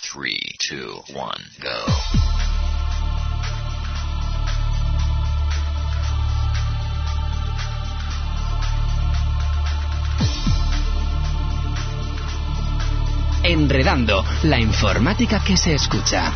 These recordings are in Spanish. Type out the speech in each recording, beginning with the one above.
3, 2, 1, go. Enredando, la informática que se escucha.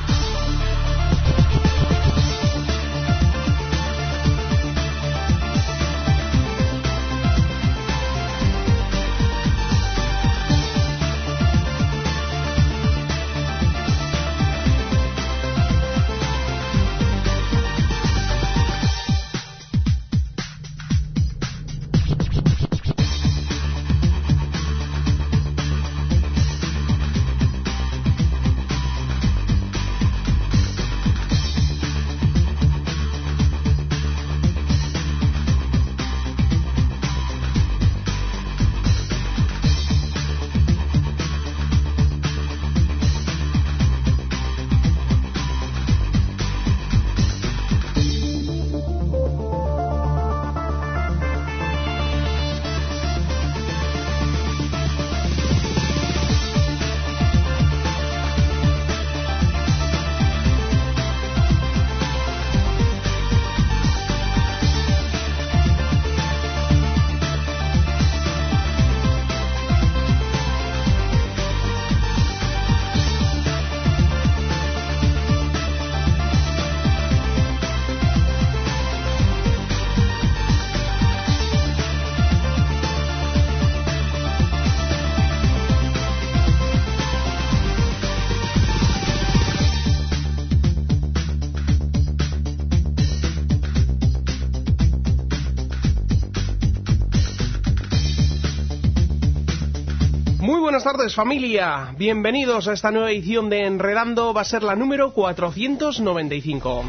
Buenas tardes, familia. Bienvenidos a esta nueva edición de Enredando. Va a ser la número 495.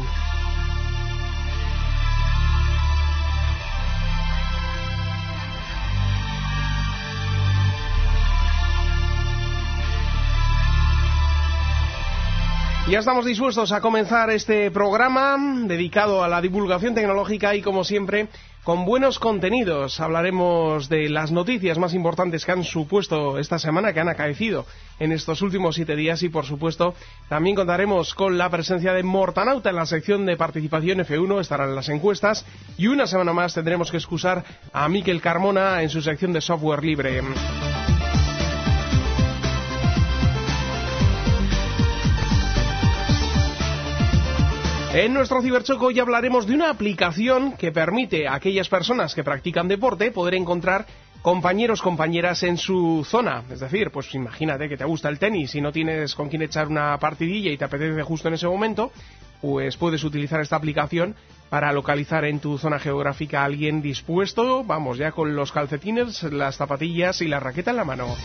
Ya estamos dispuestos a comenzar este programa dedicado a la divulgación tecnológica y, como siempre, con buenos contenidos. Hablaremos de las noticias más importantes que han supuesto esta semana, que han acaecido en estos últimos 7 días y, por supuesto, también contaremos con la presencia de Mortanauta en la sección de participación F1, estarán las encuestas y una semana más tendremos que excusar a Miquel Carmona en su sección de software libre. En nuestro ciberchoco ya hablaremos de una aplicación que permite a aquellas personas que practican deporte poder encontrar compañeros/compañeras en su zona. Es decir, pues imagínate que te gusta el tenis y no tienes con quién echar una partidilla y te apetece justo en ese momento, pues puedes utilizar esta aplicación para localizar en tu zona geográfica a alguien dispuesto, vamos, ya con los calcetines, las zapatillas y la raqueta en la mano.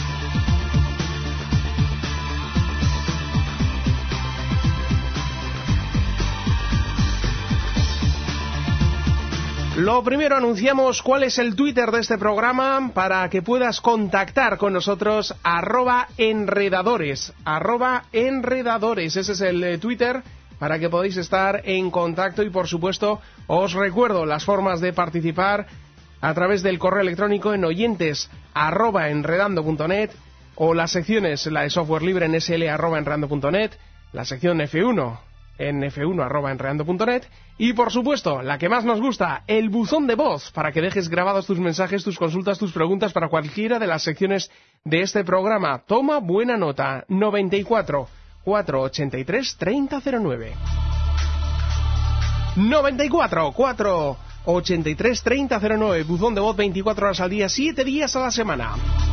Lo primero, anunciamos cuál es el Twitter de este programa para que puedas contactar con nosotros, @enredadores, @enredadores, ese es el Twitter para que podáis estar en contacto y, por supuesto, os recuerdo las formas de participar a través del correo electrónico en oyentes@enredando.net o las secciones, la de software libre en sl@enredando.net, la sección F1 en f1@enredando.net y, por supuesto, la que más nos gusta, el buzón de voz, para que dejes grabados tus mensajes, tus consultas, tus preguntas para cualquiera de las secciones de este programa. Toma buena nota, 94 483 3009. 94 483 3009, buzón de voz 24 horas al día, 7 días a la semana.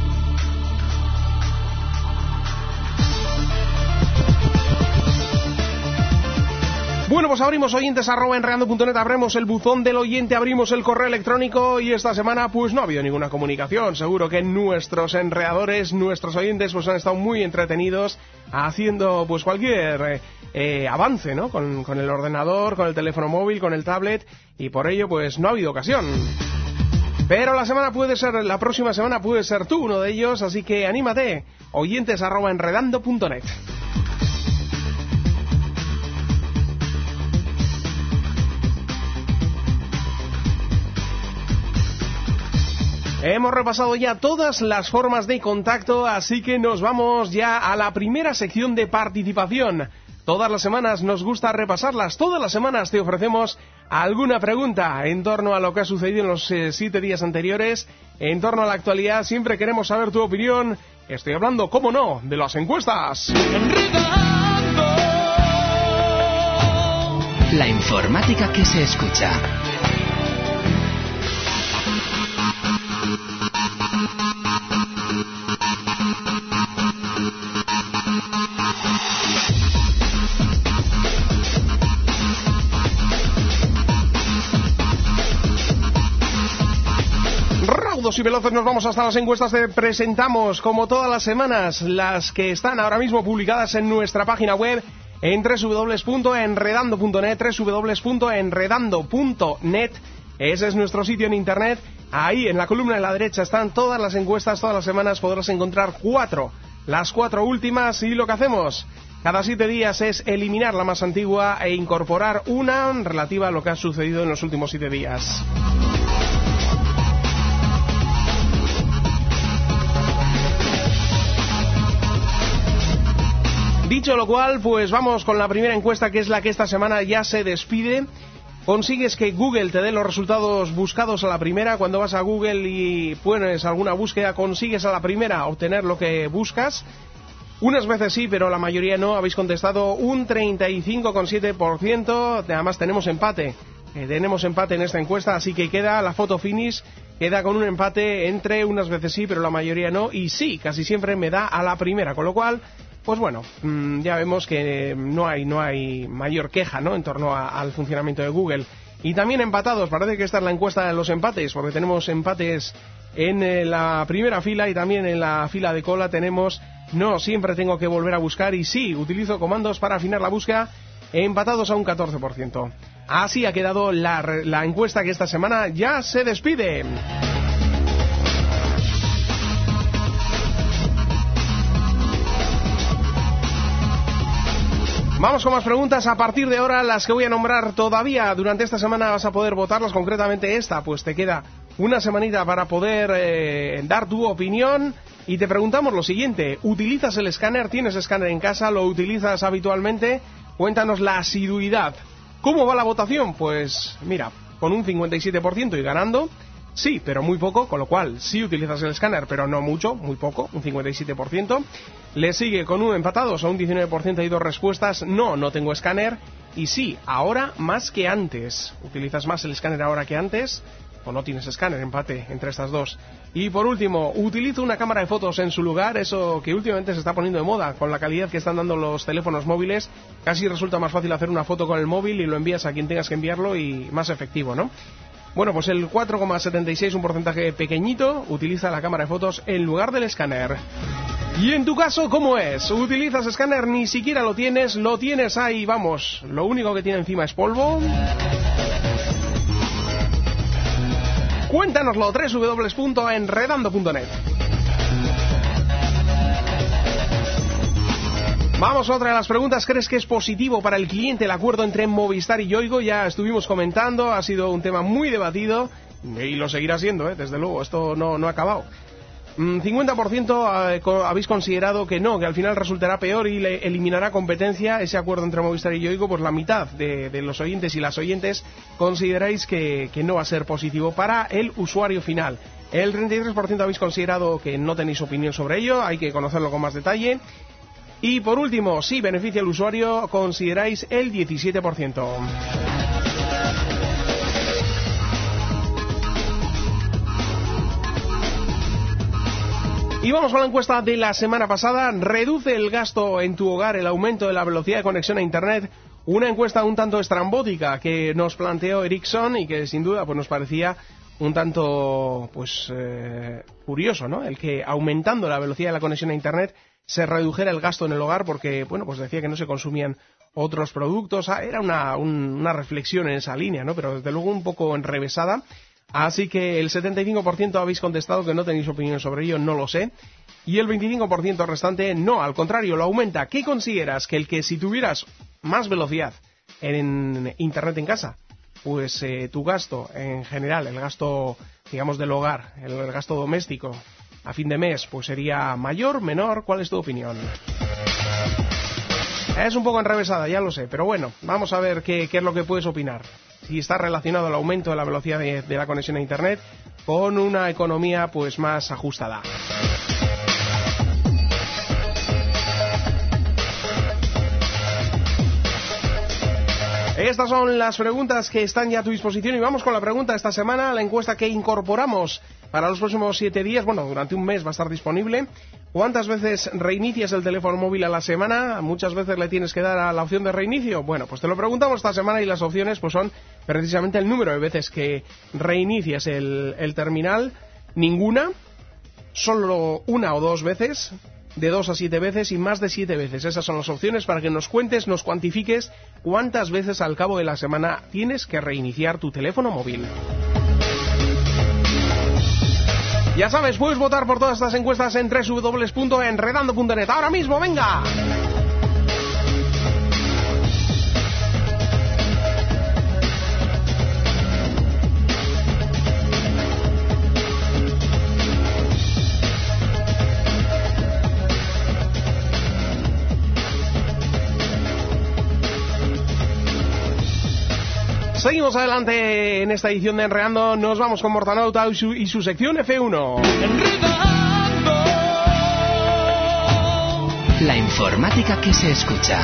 Bueno, pues abrimos oyentes@enredando.net, abrimos el buzón del oyente, abrimos el correo electrónico y esta semana pues no ha habido ninguna comunicación. Seguro que nuestros enredadores, nuestros oyentes pues han estado muy entretenidos haciendo pues cualquier avance, ¿no? Con el ordenador, con el teléfono móvil, con el tablet y por ello pues no ha habido ocasión. Pero la próxima semana puede ser tú uno de ellos, así que anímate, oyentes@enredando.net. Hemos repasado ya todas las formas de contacto, así que nos vamos ya a la primera sección de participación. Todas las semanas nos gusta repasarlas, todas las semanas te ofrecemos alguna pregunta en torno a lo que ha sucedido en los 7 días anteriores, en torno a la actualidad. Siempre queremos saber tu opinión. Estoy hablando, cómo no, de las encuestas. La informática que se escucha. Raudos y veloces nos vamos hasta las encuestas. Te presentamos, como todas las semanas, las que están ahora mismo publicadas en nuestra página web en www.enredando.net, www.enredando.net. Ese es nuestro sitio en internet. Ahí en la columna de la derecha están todas las encuestas. Todas las semanas podrás encontrar 4, las 4 últimas, y lo que hacemos cada 7 días es eliminar la más antigua e incorporar una relativa a lo que ha sucedido en los últimos 7 días. Dicho lo cual, pues vamos con la primera encuesta, que es la que esta semana ya se despide. Consigues que Google te dé los resultados buscados a la primera. Cuando vas a Google y pones alguna búsqueda, consigues a la primera obtener lo que buscas. Unas veces sí, pero la mayoría no. Habéis contestado un 35,7%. Además tenemos empate. Tenemos empate en esta encuesta, así que queda la foto finish. Queda con un empate entre unas veces sí, pero la mayoría no. Y sí, casi siempre me da a la primera, con lo cual, pues bueno, ya vemos que no hay mayor queja, ¿no?, en torno al funcionamiento de Google. Y también empatados, parece que esta es la encuesta de los empates, porque tenemos empates en la primera fila y también en la fila de cola tenemos no siempre tengo que volver a buscar, y sí, utilizo comandos para afinar la búsqueda, empatados a un 14%. Así ha quedado la encuesta, que esta semana ya se despide. Vamos con más preguntas. A partir de ahora, las que voy a nombrar todavía durante esta semana vas a poder votarlas. Concretamente esta, pues te queda una semanita para poder dar tu opinión. Y te preguntamos lo siguiente: ¿utilizas el escáner? ¿Tienes escáner en casa? ¿Lo utilizas habitualmente? Cuéntanos la asiduidad. ¿Cómo va la votación? Pues mira, con un 57% y ganando. Sí, pero muy poco, con lo cual sí utilizas el escáner, pero no mucho, muy poco, un 57%. Le sigue con un empatados a un 19% y 2 respuestas. No tengo escáner. Y sí, ahora más que antes. ¿Utilizas más el escáner ahora que antes? ¿O no tienes escáner? Empate entre estas dos. Y por último, ¿utilizo una cámara de fotos en su lugar? Eso que últimamente se está poniendo de moda. Con la calidad que están dando los teléfonos móviles, casi resulta más fácil hacer una foto con el móvil y lo envías a quien tengas que enviarlo, y más efectivo, ¿no? Bueno, pues el 4,76, un porcentaje pequeñito, utiliza la cámara de fotos en lugar del escáner. Y en tu caso, ¿cómo es? ¿Utilizas escáner? Ni siquiera lo tienes ahí, vamos, lo único que tiene encima es polvo. Cuéntanoslo, www.enredando.net. Vamos a otra de las preguntas. ¿Crees que es positivo para el cliente el acuerdo entre Movistar y Yoigo? Ya estuvimos comentando, ha sido un tema muy debatido y lo seguirá siendo, desde luego, esto no ha acabado. 50% habéis considerado que no, que al final resultará peor y le eliminará competencia ese acuerdo entre Movistar y Yoigo. Pues la mitad de los oyentes y las oyentes consideráis que no va a ser positivo para el usuario final. El 33% habéis considerado que no tenéis opinión sobre ello, hay que conocerlo con más detalle. Y por último, si beneficia al usuario, consideráis el 17%. Y vamos con la encuesta de la semana pasada. ¿Reduce el gasto en tu hogar el aumento de la velocidad de conexión a Internet? Una encuesta un tanto estrambótica que nos planteó Ericsson y que sin duda pues nos parecía un tanto curioso, ¿no? El que aumentando la velocidad de la conexión a Internet se redujera el gasto en el hogar, porque bueno, pues decía que no se consumían otros productos. Era una reflexión en esa línea, ¿no? Pero desde luego un poco enrevesada. Así que el 75% habéis contestado que no tenéis opinión sobre ello, no lo sé. Y el 25% restante no, al contrario, lo aumenta. ¿Qué consideras? Que si tuvieras más velocidad en Internet en casa, pues tu gasto en general, el gasto, digamos, del hogar, el gasto doméstico a fin de mes, pues sería mayor, menor. ¿Cuál es tu opinión? Es un poco enrevesada, ya lo sé, pero bueno, vamos a ver qué es lo que puedes opinar. Si está relacionado el aumento de la velocidad de la conexión a Internet con una economía pues más ajustada. Estas son las preguntas que están ya a tu disposición y vamos con la pregunta de esta semana, la encuesta que incorporamos para los próximos 7 días, bueno, durante un mes va a estar disponible. ¿Cuántas veces reinicias el teléfono móvil a la semana? ¿Muchas veces le tienes que dar a la opción de reinicio? Bueno, pues te lo preguntamos esta semana y las opciones pues son precisamente el número de veces que reinicias el terminal. Ninguna, solo 1 o 2 veces, de 2 a 7 veces y más de 7 veces. Esas son las opciones para que nos cuentes, nos cuantifiques cuántas veces al cabo de la semana tienes que reiniciar tu teléfono móvil. Ya sabes, puedes votar por todas estas encuestas en www.enredando.net. Ahora mismo, venga. Seguimos adelante en esta edición de Enredando. Nos vamos con Mortanauta y su sección F1. Enredando. La informática que se escucha.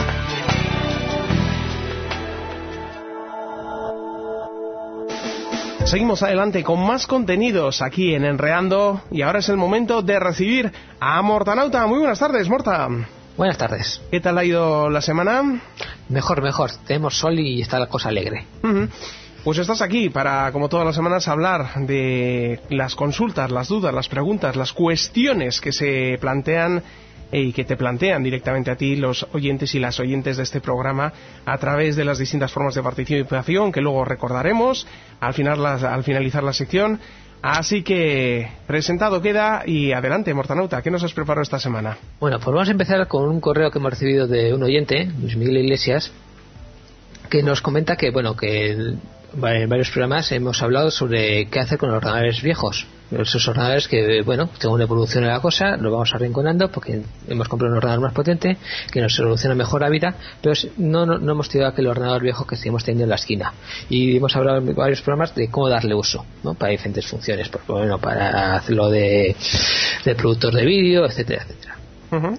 Seguimos adelante con más contenidos aquí en Enredando y ahora es el momento de recibir a Mortanauta. Muy buenas tardes, Morta. Buenas tardes. ¿Qué tal ha ido la semana? Mejor. Tenemos sol y está la cosa alegre. Pues estás aquí para, como todas las semanas, hablar de las consultas, las dudas, las preguntas, las cuestiones que se plantean y que te plantean directamente a ti los oyentes y las oyentes de este programa a través de las distintas formas de participación que luego recordaremos al finalizar la sección. Así que presentado queda y adelante, Mortanauta, ¿qué nos has preparado esta semana? Bueno, pues vamos a empezar con un correo que hemos recibido de un oyente, Luis Miguel Iglesias, que nos comenta que, bueno, que en varios programas hemos hablado sobre qué hacer con los ordenadores viejos. Esos ordenadores que, bueno, según evoluciona la cosa, los vamos arrinconando porque hemos comprado un ordenador más potente que nos soluciona mejor la vida, pero no hemos tirado aquel ordenador viejo que seguimos teniendo en la esquina. Y hemos hablado en varios programas de cómo darle uso, ¿no? Para diferentes funciones, pues, bueno, para hacerlo de productor de vídeo, etcétera, etcétera.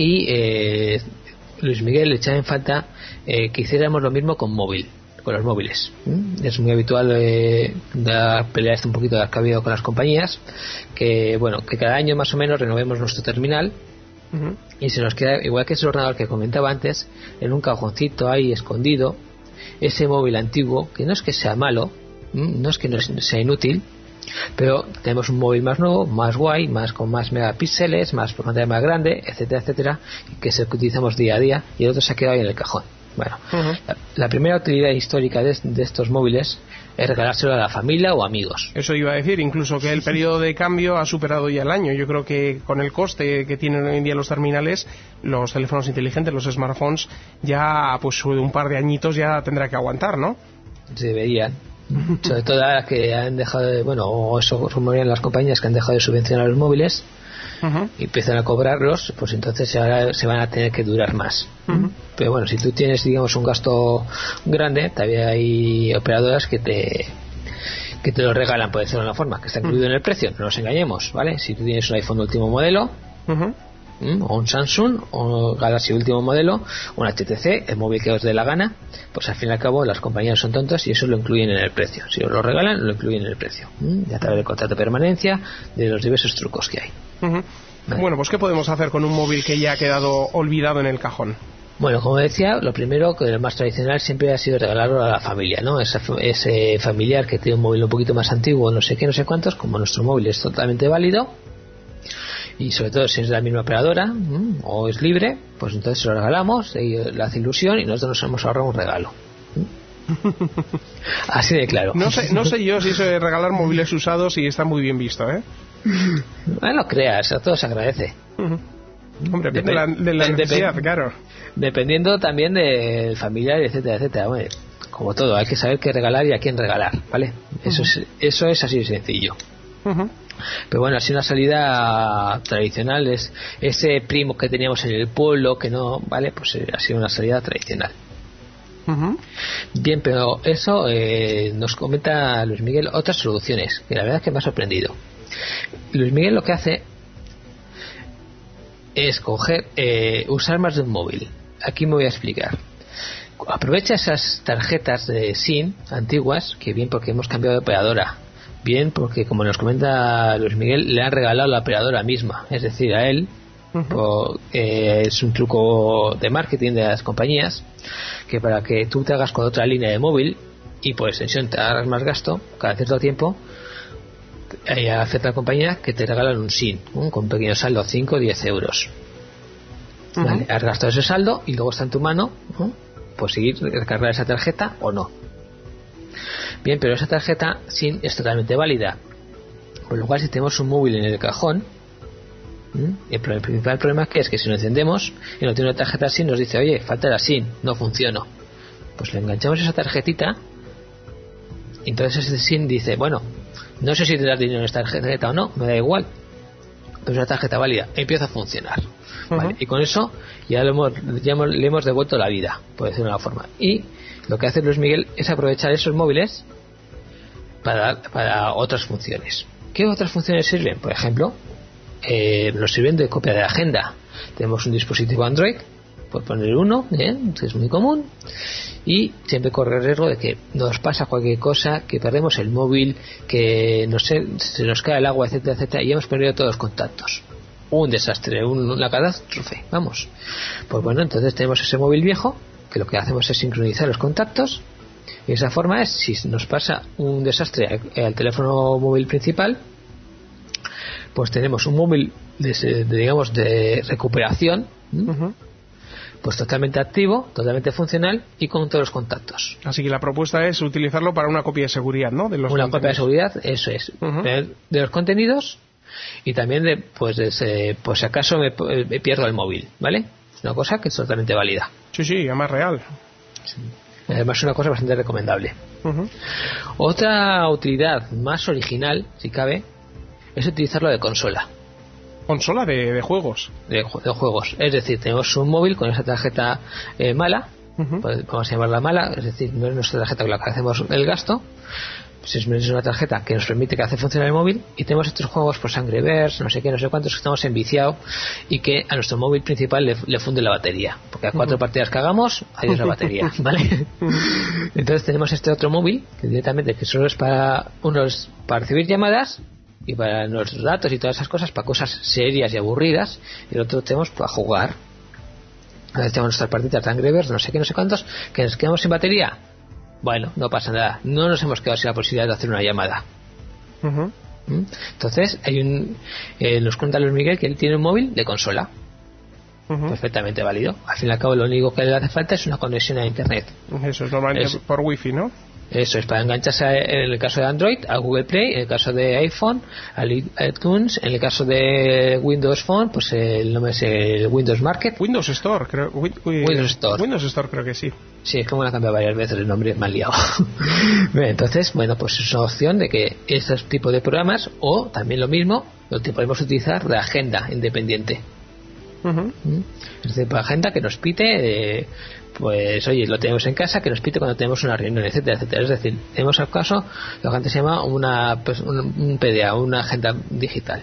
Y Luis Miguel le echaba en falta que hiciéramos lo mismo con los móviles. Es muy habitual pelear un poquito que ha habido con las compañías, que bueno, que cada año más o menos renovemos nuestro terminal y se nos queda, igual que ese ordenador que comentaba antes, en un cajoncito ahí escondido, ese móvil antiguo, que no es que sea malo, no es que no sea inútil, pero tenemos un móvil más nuevo, más guay, con más megapíxeles, más pantalla más grande, etcétera, etcétera, que es el que utilizamos día a día, y el otro se ha quedado ahí en el cajón. Bueno, la primera utilidad histórica de estos móviles es regalárselo a la familia o amigos. Eso iba a decir, incluso que el periodo de cambio ha superado ya el año. Yo creo que con el coste que tienen hoy en día los terminales, los teléfonos inteligentes, los smartphones, ya pues un par de añitos ya tendrá que aguantar, ¿no? Deberían. Sobre todo ahora que han dejado de, bueno, o eso rumorean las compañías que han dejado de subvencionar los móviles y empiezan a cobrarlos, pues entonces ahora se van a tener que durar más. Pero bueno, si tú tienes, digamos, un gasto grande, todavía hay operadoras que te lo regalan, por decirlo de una forma, que está incluido en el precio, no nos engañemos, ¿vale? Si tú tienes un iPhone de último modelo, o un Samsung, o Galaxy último modelo, un HTC, el móvil que os dé la gana, pues al fin y al cabo las compañías son tontas y eso lo incluyen en el precio. Si os lo regalan, lo incluyen en el precio, y a través del contrato de permanencia, de los diversos trucos que hay. Vale. Bueno, pues ¿qué podemos hacer con un móvil que ya ha quedado olvidado en el cajón? Bueno, como decía, lo primero, que lo más tradicional siempre ha sido regalarlo a la familia, ¿no? Ese familiar que tiene un móvil un poquito más antiguo, no sé qué, no sé cuántos, como nuestro móvil es totalmente válido, y sobre todo si es de la misma operadora o es libre, pues entonces lo regalamos, le hace ilusión y nosotros nos hemos ahorrado un regalo. Así de claro. No sé yo si eso de regalar móviles usados y está muy bien visto, ¿eh? No creas, a todos se agradece. Hombre, de la necesidad, claro. Dependiendo también del familiar, etcétera, etcétera. Bueno, como todo, hay que saber qué regalar y a quién regalar, ¿vale? Eso es así de sencillo. Pero bueno, así una salida tradicional es ese primo que teníamos en el pueblo que no, ¿vale? Pues ha sido una salida tradicional. Bien, pero eso nos comenta Luis Miguel otras soluciones que la verdad es que me ha sorprendido. Luis Miguel lo que hace es usar más de un móvil. Aquí me voy a explicar. Aprovecha esas tarjetas de SIM antiguas, que bien porque hemos cambiado de operadora, bien porque como nos comenta Luis Miguel le han regalado la operadora misma, es decir, a él. Es un truco de marketing de las compañías, que para que tú te hagas con otra línea de móvil y por extensión te hagas más gasto cada cierto tiempo, hay cierta compañía que te regalan un SIM con un pequeño saldo, 5 o 10 euros. ¿Vale? Has gastado ese saldo y luego está en tu mano pues seguir recargar esa tarjeta o no. Bien, pero esa tarjeta SIM es totalmente válida, con lo cual si tenemos un móvil en el cajón, el principal problema es que si lo encendemos y no tiene una tarjeta SIM, nos dice, oye, falta la SIM, no funciona. Pues le enganchamos esa tarjetita y entonces ese SIM dice, bueno, no sé si te das dinero en esta tarjeta o no, me da igual, pero es una tarjeta válida, empieza a funcionar. ¿Vale? Y con eso ya le hemos devuelto la vida, por decirlo de una forma. Y lo que hace Luis Miguel es aprovechar esos móviles para otras funciones. ¿Qué otras funciones sirven? Por ejemplo, nos sirven de copia de agenda. Tenemos un dispositivo Android, por poner uno, que es muy común, y siempre corre el riesgo de que nos pasa cualquier cosa, que perdemos el móvil, que se nos cae el agua, etcétera, etcétera, y hemos perdido todos los contactos. Un desastre, una catástrofe, vamos. Pues bueno, entonces tenemos ese móvil viejo, que lo que hacemos es sincronizar los contactos, y de esa forma es, si nos pasa un desastre al teléfono móvil principal, pues tenemos un móvil de recuperación, pues totalmente activo, totalmente funcional y con todos los contactos. Así que la propuesta es utilizarlo para una copia de seguridad, ¿no? Una copia de seguridad, eso es, de los contenidos, y también pues si acaso me pierdo el móvil, ¿vale? Es una cosa que es totalmente válida. Sí, además real. Sí. Además es una cosa bastante recomendable. Otra utilidad más original, si cabe, es utilizarlo de consola. ¿Consola de juegos? De juegos. Es decir, tenemos un móvil con esa tarjeta mala, vamos a llamarla mala, es decir, no es nuestra tarjeta con la que hacemos el gasto, pues es una tarjeta que nos permite que hace funcionar el móvil, y tenemos estos juegos por Angry Birds, no sé qué, no sé cuántos, que estamos enviciados y que a nuestro móvil principal le funde la batería, porque a 4 partidas que hagamos, adiós la batería, ¿vale? Entonces tenemos este otro móvil que directamente que solo es para recibir llamadas y para nuestros datos y todas esas cosas, para cosas serias y aburridas, y el otro tenemos para jugar. A veces tenemos nuestras partidas de Angry Birds, no sé qué, no sé cuántos, que nos quedamos sin batería. Bueno, no pasa nada, no nos hemos quedado sin la posibilidad de hacer una llamada. Entonces nos cuenta Luis Miguel que él tiene un móvil de consola, perfectamente válido. Al fin y al cabo lo único que le hace falta es una conexión a internet. Eso es normalmente por wifi, ¿no? Eso es para engancharse, en el caso de Android, a Google Play, en el caso de iPhone, al iTunes, en el caso de Windows Phone, pues el nombre es el Windows Market. Windows Store, creo. Windows Store. Windows Store creo que sí. Sí, es como la cambiado varias veces el nombre, me han liado. Entonces, bueno, pues es una opción de que esos tipos de programas, o también lo mismo, lo que podemos utilizar de agenda independiente. Es decir, para agenda que nos pite, pues oye, lo tenemos en casa, que nos pite cuando tenemos una reunión, etcétera, etcétera. Es decir, tenemos al caso lo que antes se llama un PDA, una agenda digital.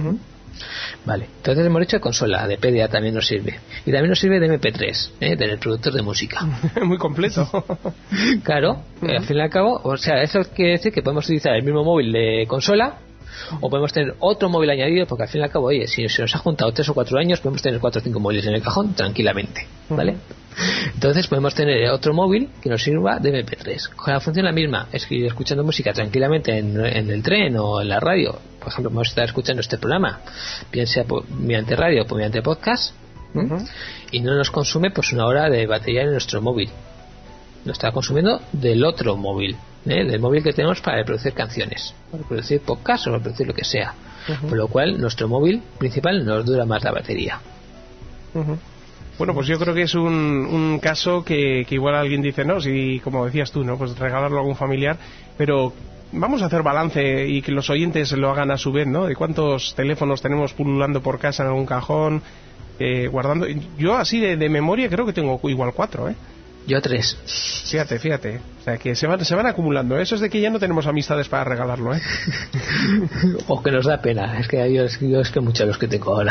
Vale, entonces hemos dicho de consola, de PDA también nos sirve, y también nos sirve de MP3, del productor de música. Muy completo. Claro, al fin y al cabo, o sea, eso quiere decir que podemos utilizar el mismo móvil de consola, o podemos tener otro móvil añadido, porque al fin y al cabo, oye, si se nos ha juntado 3 o 4 años, podemos tener 4 o 5 móviles en el cajón tranquilamente, ¿vale? Entonces podemos tener otro móvil que nos sirva de MP3 con la función la misma, es que ir escuchando música tranquilamente en el tren o en la radio. Por ejemplo, podemos estar escuchando este programa, bien sea mediante radio o mediante podcast, y no nos consume pues una hora de batería en nuestro móvil, lo está consumiendo del otro móvil, del móvil que tenemos para reproducir canciones, para reproducir podcast o para reproducir lo que sea, por lo cual nuestro móvil principal nos dura más la batería. Bueno, pues yo creo que es un caso que igual alguien dice, no, si como decías tú, ¿no? Pues regalarlo a algún familiar, pero vamos a hacer balance y que los oyentes lo hagan a su vez, ¿no? De cuántos teléfonos tenemos pululando por casa en algún cajón, guardando. Yo así de memoria creo que tengo igual 4, ¿eh? Yo 3. Fíjate. O sea, que se van acumulando. Eso es de que ya no tenemos amistades para regalarlo, ¿eh? O que nos da pena. Es que yo es que muchos los que tengo ahora.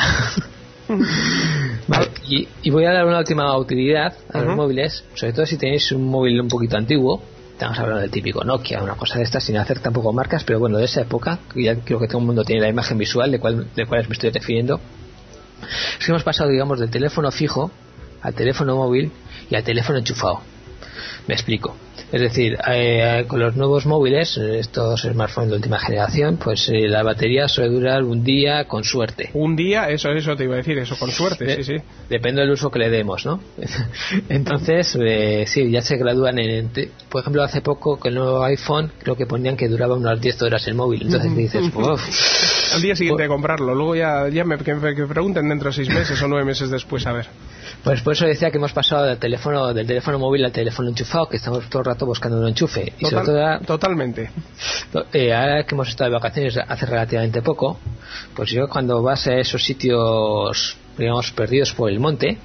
Vale, y voy a dar una última utilidad a los móviles, sobre todo si tenéis un móvil un poquito antiguo. Estamos hablando del típico Nokia, una cosa de estas, sin hacer tampoco marcas, pero bueno, de esa época, que ya creo que todo el mundo tiene la imagen visual de cuáles me estoy refiriendo. Es que hemos pasado, digamos, del teléfono fijo al teléfono móvil y al teléfono enchufado. Me explico. Es decir, con los nuevos móviles, estos smartphones de última generación, pues la batería suele durar un día con suerte. Un día, eso te iba a decir, eso con suerte, sí. Depende del uso que le demos, ¿no? Entonces, sí, ya se gradúan por ejemplo, hace poco con el nuevo iPhone, creo que ponían que duraba unas 10 horas el móvil. Entonces dices, uff. Al día siguiente de comprarlo, luego ya me pregunten dentro de 6 meses o 9 meses después, a ver. Pues por eso decía que hemos pasado del teléfono móvil al teléfono enchufado, que estamos todo el rato buscando un enchufe. Y sobre todo, totalmente. Ahora que hemos estado de vacaciones hace relativamente poco, pues yo cuando vas a esos sitios, digamos, perdidos por el monte,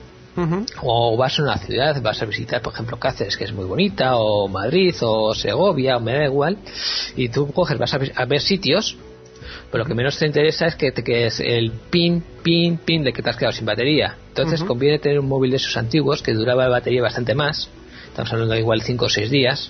o vas a una ciudad, vas a visitar, por ejemplo, Cáceres, que es muy bonita, o Madrid, o Segovia, o me da igual, y tú coges, vas a ver sitios, pero lo que menos te interesa es que te quedes el pin de que te has quedado sin batería. Entonces conviene tener un móvil de esos antiguos que duraba la batería bastante más. Estamos hablando de igual 5 o 6 días.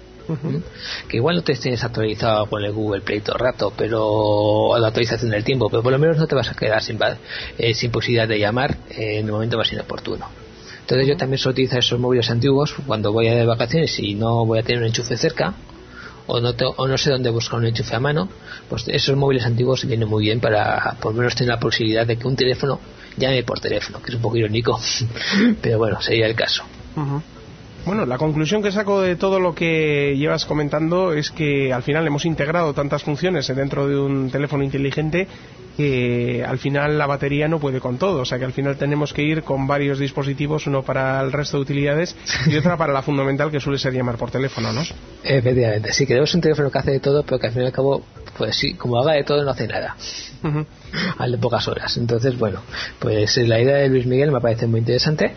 Que igual no te tienes actualizado con el Google Play todo el rato, pero la actualización del tiempo, pero por lo menos no te vas a quedar sin posibilidad de llamar en el momento más inoportuno. Entonces yo también suelo utilizar esos móviles antiguos cuando voy de vacaciones y no voy a tener un enchufe cerca, o no sé dónde buscar un enchufe a mano. Pues esos móviles antiguos vienen muy bien para por lo menos tener la posibilidad de que un teléfono llame por teléfono, que es un poco irónico pero bueno, sería el caso. Bueno, la conclusión que saco de todo lo que llevas comentando es que al final hemos integrado tantas funciones dentro de un teléfono inteligente que al final la batería no puede con todo, o sea que al final tenemos que ir con varios dispositivos, uno para el resto de utilidades y otra para la fundamental, que suele ser llamar por teléfono, ¿no? Efectivamente, sí, queremos un teléfono que hace de todo, pero que al fin y al cabo, pues sí, como haga de todo no hace nada al de pocas horas. Entonces, bueno, pues la idea de Luis Miguel me parece muy interesante.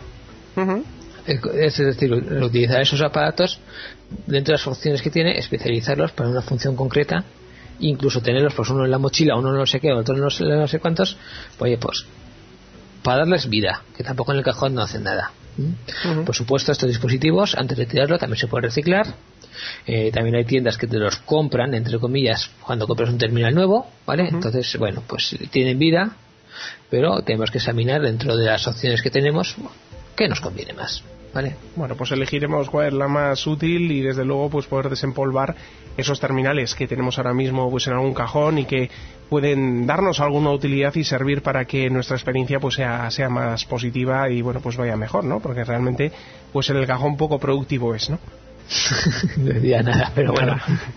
Es decir, utilizar esos aparatos dentro de las funciones que tiene, especializarlos para una función concreta, incluso tenerlos, pues uno en la mochila, uno no sé qué, otro no sé cuántos, oye, pues para darles vida, que tampoco en el cajón no hacen nada. Por supuesto, estos dispositivos antes de tirarlo también se pueden reciclar. También hay tiendas que te los compran, entre comillas, cuando compras un terminal nuevo, ¿vale? Entonces, bueno, pues tienen vida, pero tenemos que examinar dentro de las opciones que tenemos qué nos conviene más, ¿vale? Bueno, pues elegiremos cuál es la más útil y desde luego pues poder desempolvar esos terminales que tenemos ahora mismo pues en algún cajón y que pueden darnos alguna utilidad y servir para que nuestra experiencia pues sea más positiva y bueno, pues vaya mejor, ¿no? Porque realmente pues en el cajón poco productivo es, ¿no? No decía nada, pero bueno.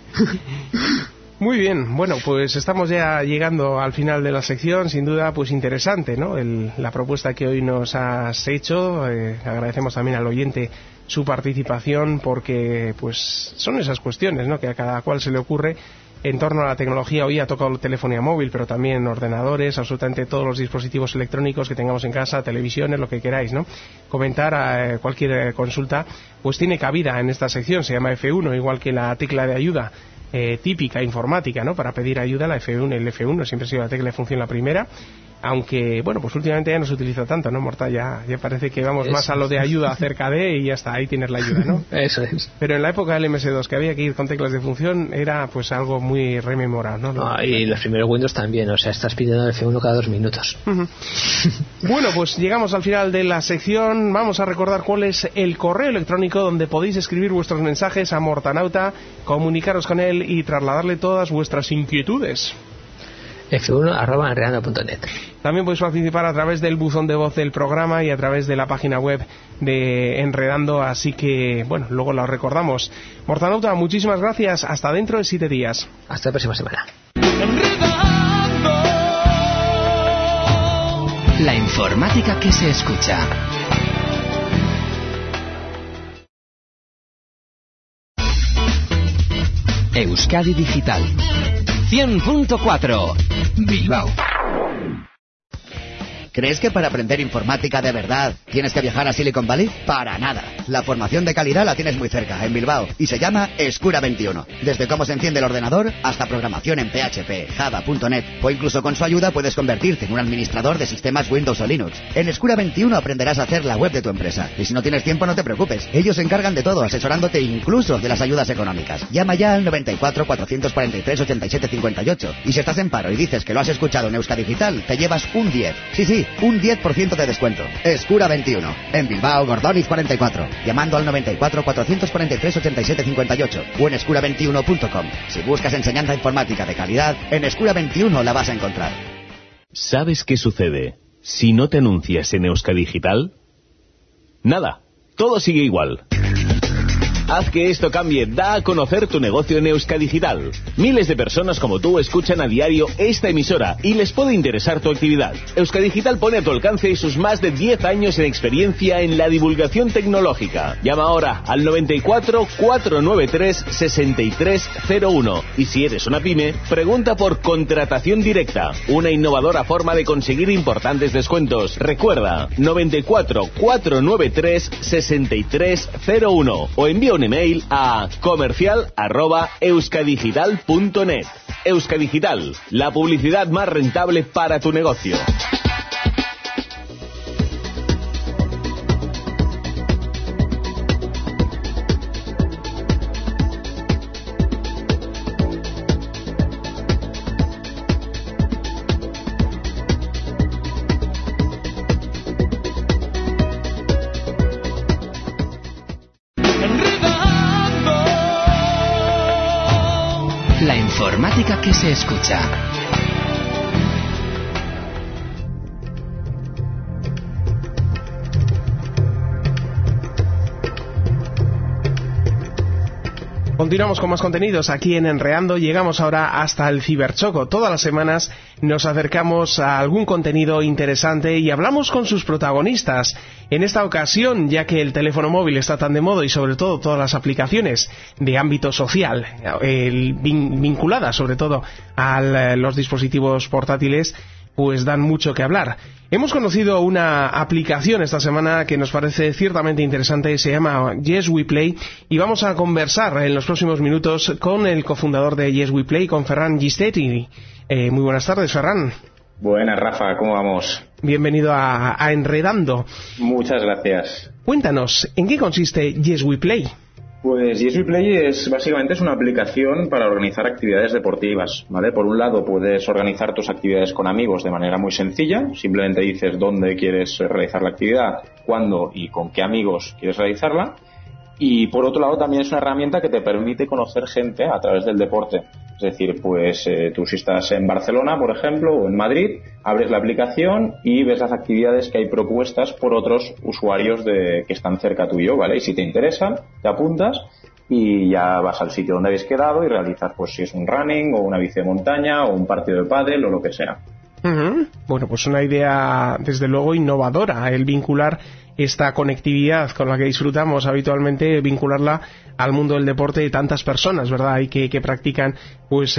Muy bien, bueno, pues estamos ya llegando al final de la sección, sin duda pues interesante, ¿no? La propuesta que hoy nos has hecho, agradecemos también al oyente su participación porque pues son esas cuestiones, ¿no? Que a cada cual se le ocurre en torno a la tecnología. Hoy ha tocado telefonía móvil, pero también ordenadores, absolutamente todos los dispositivos electrónicos que tengamos en casa, televisiones, lo que queráis, ¿no? Comentar cualquier consulta pues tiene cabida en esta sección, se llama F1, igual que la tecla de ayuda típica informática, ¿no? Para pedir ayuda, la F1, el F1 siempre ha sido la tecla de función la primera, aunque, bueno, pues últimamente ya no se utiliza tanto, ¿no, Morta? Ya parece que vamos más a lo de ayuda acerca de y ya está, ahí tienes la ayuda, ¿no? Eso es. Pero en la época del MS2, que había que ir con teclas de función, era pues algo muy rememorable, ¿no? Y los primeros Windows también, o sea, estás pidiendo el F1 cada 2 minutos. Bueno, pues llegamos al final de la sección. Vamos a recordar cuál es el correo electrónico donde podéis escribir vuestros mensajes a Mortanauta, comunicaros con él y trasladarle todas vuestras inquietudes. f1@enredando.net. También podéis participar a través del buzón de voz del programa y a través de la página web de Enredando, así que, bueno, luego lo recordamos. Mortanauta, muchísimas gracias, hasta dentro de 7 días. Hasta la próxima semana. La informática que se escucha. Euskadi Digital 100.4 Bilbao. ¿Crees que para aprender informática de verdad tienes que viajar a Silicon Valley? Para nada. La formación de calidad la tienes muy cerca, en Bilbao, y se llama Escura 21. Desde cómo se enciende el ordenador hasta programación en PHP, Java.net, o incluso con su ayuda puedes convertirte en un administrador de sistemas Windows o Linux. En Escura 21 aprenderás a hacer la web de tu empresa. Y si no tienes tiempo, no te preocupes. Ellos se encargan de todo, asesorándote incluso de las ayudas económicas. Llama ya al 94 443 87 58. Y si estás en paro y dices que lo has escuchado en Euskadi Digital, te llevas un 10. Sí, un 10% de descuento. Escura 21. En Bilbao, Gordoniz 44. Llamando al 94 443 87 58 o en escura21.com. Si buscas enseñanza informática de calidad, en Escura 21 la vas a encontrar. ¿Sabes qué sucede si no te anuncias en Euskadi Digital? Nada. Todo sigue igual. Haz que esto cambie, da a conocer tu negocio en Euskadi Digital. Miles de personas como tú escuchan a diario esta emisora y les puede interesar tu actividad. Euskadi Digital pone a tu alcance sus más de 10 años en experiencia en la divulgación tecnológica. Llama ahora al 94 493 6301 y si eres una pyme, pregunta por contratación directa, una innovadora forma de conseguir importantes descuentos. Recuerda, 94 493 6301 o envía un email a comercial@euskadigital.net. Euskadigital, la publicidad más rentable para tu negocio. La informática que se escucha. Continuamos con más contenidos aquí en Enreando. Llegamos ahora hasta el Ciberchoco. Todas las semanas nos acercamos a algún contenido interesante y hablamos con sus protagonistas. En esta ocasión, ya que el teléfono móvil está tan de moda y sobre todo todas las aplicaciones de ámbito social, vinculadas sobre todo a los dispositivos portátiles, pues dan mucho que hablar. Hemos conocido una aplicación esta semana que nos parece ciertamente interesante, se llama Yes We Play, y vamos a conversar en los próximos minutos con el cofundador de Yes We Play, con Ferran Gistetti. Muy buenas tardes, Ferran. Buenas, Rafa, ¿cómo vamos? Bienvenido a Enredando. Muchas gracias. Cuéntanos, ¿en qué consiste Yes We Play? Pues Yes We Play básicamente es una aplicación para organizar actividades deportivas, ¿vale? Por un lado puedes organizar tus actividades con amigos de manera muy sencilla, simplemente dices dónde quieres realizar la actividad, cuándo y con qué amigos quieres realizarla, y por otro lado también es una herramienta que te permite conocer gente a través del deporte. Es decir, pues tú si estás en Barcelona, por ejemplo, o en Madrid, abres la aplicación y ves las actividades que hay propuestas por otros usuarios que están cerca tuyo, ¿vale? Y si te interesan, te apuntas y ya vas al sitio donde habéis quedado y realizas, pues si es un running o una bici de montaña o un partido de pádel o lo que sea. Uh-huh. Bueno, pues una idea desde luego innovadora, el vincular esta conectividad con la que disfrutamos habitualmente, vincularla al mundo del deporte de tantas personas, ¿verdad? Y que practican pues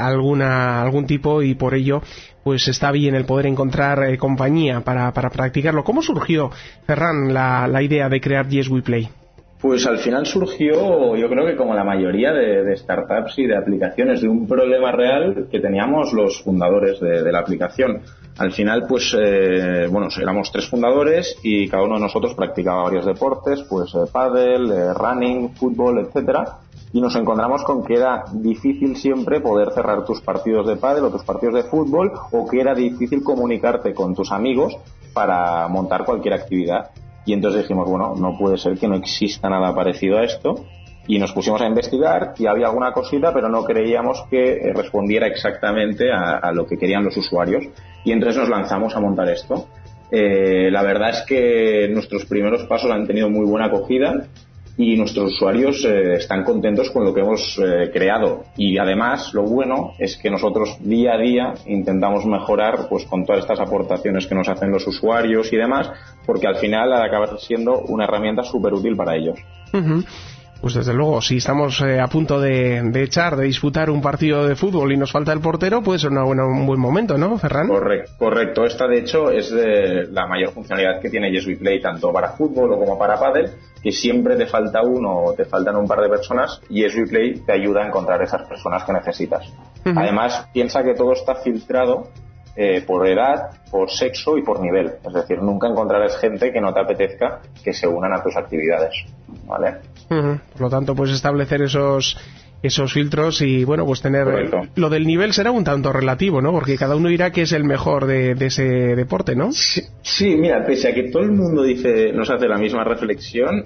algún tipo, y por ello pues está bien el poder encontrar compañía para practicarlo. ¿Cómo surgió, Ferran, la idea de crear Yes We Play? Pues al final surgió, yo creo que como la mayoría de startups y de aplicaciones, de un problema real que teníamos los fundadores de la aplicación. Al final, pues, éramos 3 fundadores y cada uno de nosotros practicaba varios deportes, pues pádel, running, fútbol, etcétera. Y nos encontramos con que era difícil siempre poder cerrar tus partidos de pádel o tus partidos de fútbol, o que era difícil comunicarte con tus amigos para montar cualquier actividad. Y entonces dijimos, bueno, no puede ser que no exista nada parecido a esto, y nos pusimos a investigar y había alguna cosita, pero no creíamos que respondiera exactamente a lo que querían los usuarios, y entonces nos lanzamos a montar esto. La verdad es que nuestros primeros pasos han tenido muy buena acogida y nuestros usuarios están contentos con lo que hemos creado. Y además, lo bueno es que nosotros día a día intentamos mejorar pues con todas estas aportaciones que nos hacen los usuarios y demás, porque al final acaba siendo una herramienta súper útil para ellos. Uh-huh. Pues desde luego, si estamos a punto de disputar un partido de fútbol y nos falta el portero, puede ser un buen momento, ¿no, Ferran? Correcto. Esta, de hecho, es la mayor funcionalidad que tiene Yes We Play, tanto para fútbol o como para pádel, que siempre te falta uno o te faltan un par de personas, y Yes We Play te ayuda a encontrar esas personas que necesitas. Uh-huh. Además, piensa que todo está filtrado por edad, por sexo y por nivel. Es decir, nunca encontrarás gente que no te apetezca que se unan a tus actividades, ¿vale? Uh-huh. Por lo tanto, puedes establecer esos filtros y, bueno, pues tener... Correcto. Lo del nivel será un tanto relativo, ¿no? Porque cada uno dirá que es el mejor de ese deporte, ¿no? Sí, mira, pese a que todo el mundo nos hace la misma reflexión,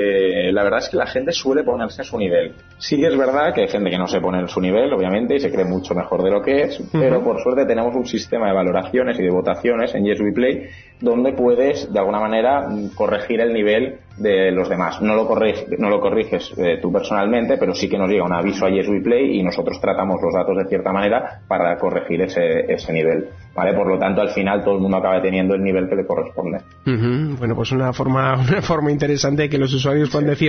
la verdad es que la gente suele ponerse a su nivel. Sí que es verdad que hay gente que no se pone en su nivel, obviamente, y se cree mucho mejor de lo que es, uh-huh. Pero por suerte tenemos un sistema de valoraciones y de votaciones en Yes We Play donde puedes, de alguna manera, corregir el nivel de los demás. No lo corriges tú personalmente, pero sí que nos llega un aviso a Yes We Play y nosotros tratamos los datos de cierta manera para corregir ese nivel, ¿vale? Por lo tanto, al final todo el mundo acaba teniendo el nivel que le corresponde. Uh-huh. Bueno, pues una forma interesante que los usuarios puedan decir,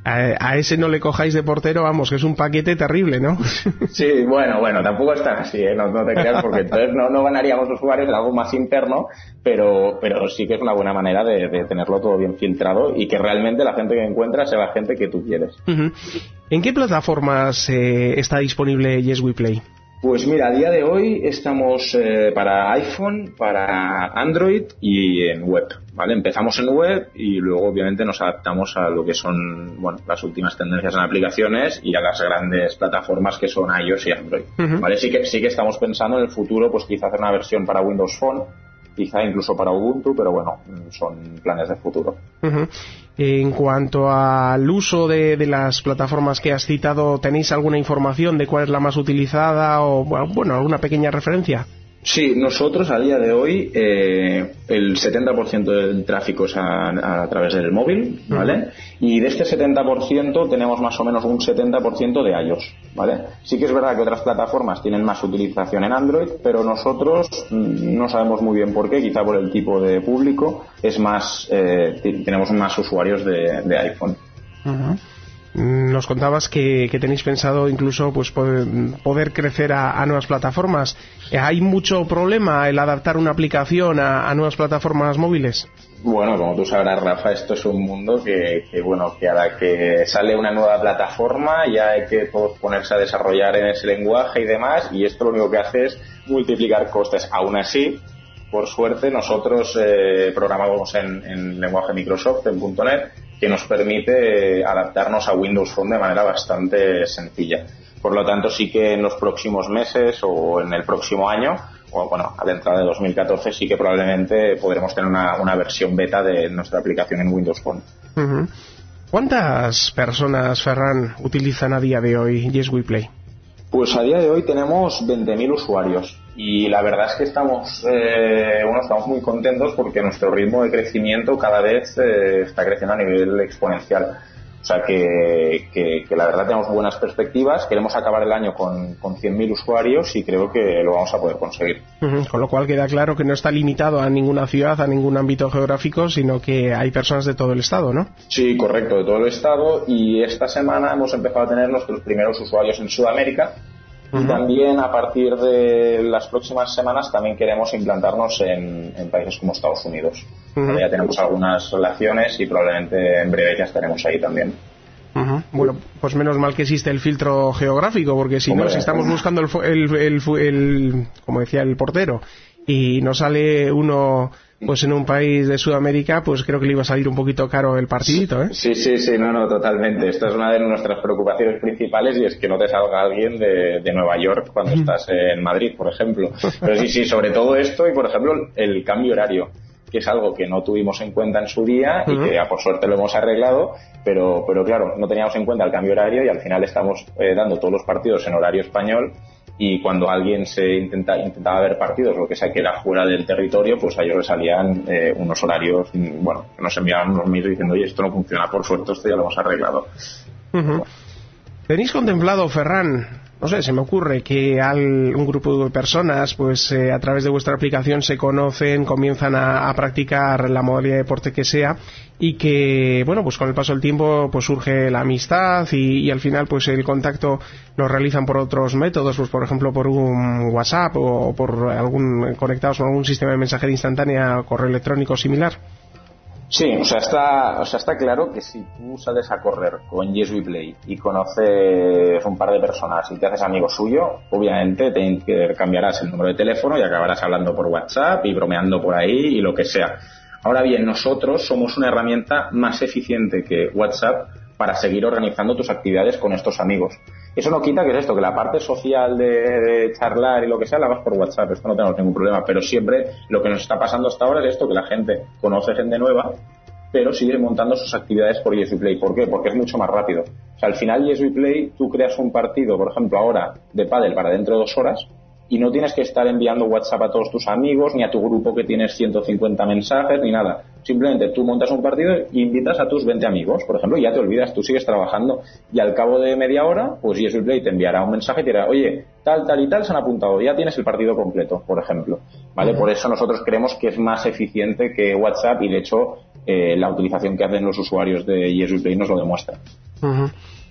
a ese no le cojáis de portero, vamos, que es un paquete terrible, ¿no? Sí, bueno, tampoco es tan así, no te creas, porque entonces no ganaríamos usuarios en algo más interno, pero sí que es una buena manera de tenerlo todo bien filtrado y que realmente la gente que encuentras sea la gente que tú quieres. Uh-huh. ¿En qué plataformas está disponible Yes We Play? Pues mira, a día de hoy estamos para iPhone, para Android y en web, ¿vale? Empezamos en web y luego obviamente nos adaptamos a lo que son, bueno, las últimas tendencias en aplicaciones y a las grandes plataformas que son iOS y Android, uh-huh. ¿Vale? Sí que estamos pensando en el futuro, pues quizá hacer una versión para Windows Phone, quizá incluso para Ubuntu, pero bueno, son planes de futuro. Uh-huh. En cuanto al uso de las plataformas que has citado, ¿tenéis alguna información de cuál es la más utilizada o, bueno, alguna pequeña referencia? Sí, nosotros a día de hoy el 70% del tráfico es a través del móvil, ¿vale? Uh-huh. Y de este 70% tenemos más o menos un 70% de iOS, ¿vale? Sí que es verdad que otras plataformas tienen más utilización en Android, pero nosotros no sabemos muy bien por qué, quizá por el tipo de público, es más tenemos más usuarios de iPhone. Uh-huh. Nos contabas que tenéis pensado incluso pues poder crecer a nuevas plataformas. ¿Hay mucho problema el adaptar una aplicación a nuevas plataformas móviles? Bueno, como tú sabrás, Rafa, esto es un mundo que a la que sale una nueva plataforma ya hay que todos ponerse a desarrollar en ese lenguaje y demás, y esto lo único que hace es multiplicar costes. Aún así, por suerte, nosotros programamos en lenguaje Microsoft, en .NET, que nos permite adaptarnos a Windows Phone de manera bastante sencilla. Por lo tanto, sí que en los próximos meses o en el próximo año, o bueno, a la entrada de 2014, sí que probablemente podremos tener una versión beta de nuestra aplicación en Windows Phone. Uh-huh. ¿Cuántas personas, Ferran, utilizan a día de hoy Yes We Play? Pues a día de hoy tenemos 20.000 usuarios y la verdad es que estamos muy contentos porque nuestro ritmo de crecimiento cada vez está creciendo a nivel exponencial. O sea que la verdad tenemos buenas perspectivas. Queremos acabar el año con 100.000 usuarios y creo que lo vamos a poder conseguir. Uh-huh. Con lo cual queda claro que no está limitado a ninguna ciudad, a ningún ámbito geográfico, sino que hay personas de todo el estado, ¿no? Sí, correcto, de todo el estado. Y esta semana hemos empezado a tener nuestros primeros usuarios en Sudamérica. Y también a partir de las próximas semanas también queremos implantarnos en países como Estados Unidos. Uh-huh. Ya tenemos algunas relaciones y probablemente en breve ya estaremos ahí también. Uh-huh. Bueno, pues menos mal que existe el filtro geográfico, porque si estamos buscando el como decía, el portero y nos sale uno pues en un país de Sudamérica, pues creo que le iba a salir un poquito caro el partidito, ¿eh? Sí, no, totalmente. Esta es una de nuestras preocupaciones principales y es que no te salga alguien de Nueva York cuando estás en Madrid, por ejemplo. Pero sí, sobre todo esto y, por ejemplo, el cambio horario, que es algo que no tuvimos en cuenta en su día y que ya por suerte lo hemos arreglado, pero claro, no teníamos en cuenta el cambio horario y al final estamos dando todos los partidos en horario español y cuando alguien intentaba ver partidos, lo que sea, que era fuera del territorio, pues a ellos les salían unos horarios, bueno, nos enviaban unos mails diciendo, oye, esto no funciona, por suerte esto ya lo hemos arreglado. Uh-huh. ¿Tenéis contemplado, Ferran, no sé, se me ocurre que un grupo de personas, pues a través de vuestra aplicación se conocen, comienzan a practicar la modalidad de deporte que sea, y que, bueno, pues con el paso del tiempo pues surge la amistad y al final pues el contacto lo realizan por otros métodos, pues por ejemplo por un WhatsApp o por conectados con algún sistema de mensajería instantánea, correo electrónico similar? Sí, o sea, está claro que si tú sales a correr con Yes We Play y conoces un par de personas y te haces amigo suyo, obviamente te cambiarás el número de teléfono y acabarás hablando por WhatsApp y bromeando por ahí y lo que sea. Ahora bien, nosotros somos una herramienta más eficiente que WhatsApp para seguir organizando tus actividades con estos amigos. Eso no quita que es esto, que la parte social de charlar y lo que sea la hagas por WhatsApp, esto no tenemos ningún problema, pero siempre lo que nos está pasando hasta ahora es esto, que la gente conoce gente nueva, pero sigue montando sus actividades por Yes We Play. ¿Por qué? Porque es mucho más rápido. O sea, al final Yes We Play, tú creas un partido, por ejemplo, ahora de pádel para dentro de 2 horas, y no tienes que estar enviando WhatsApp a todos tus amigos, ni a tu grupo que tienes 150 mensajes, ni nada. Simplemente tú montas un partido e invitas a tus 20 amigos, por ejemplo, y ya te olvidas, tú sigues trabajando. Y al cabo de media hora, pues Yes We Play te enviará un mensaje y te dirá, oye, tal y tal se han apuntado, ya tienes el partido completo, por ejemplo. ¿Vale? Por eso nosotros creemos que es más eficiente que WhatsApp y, de hecho, la utilización que hacen los usuarios de Yes We Play nos lo demuestra. Uh-huh.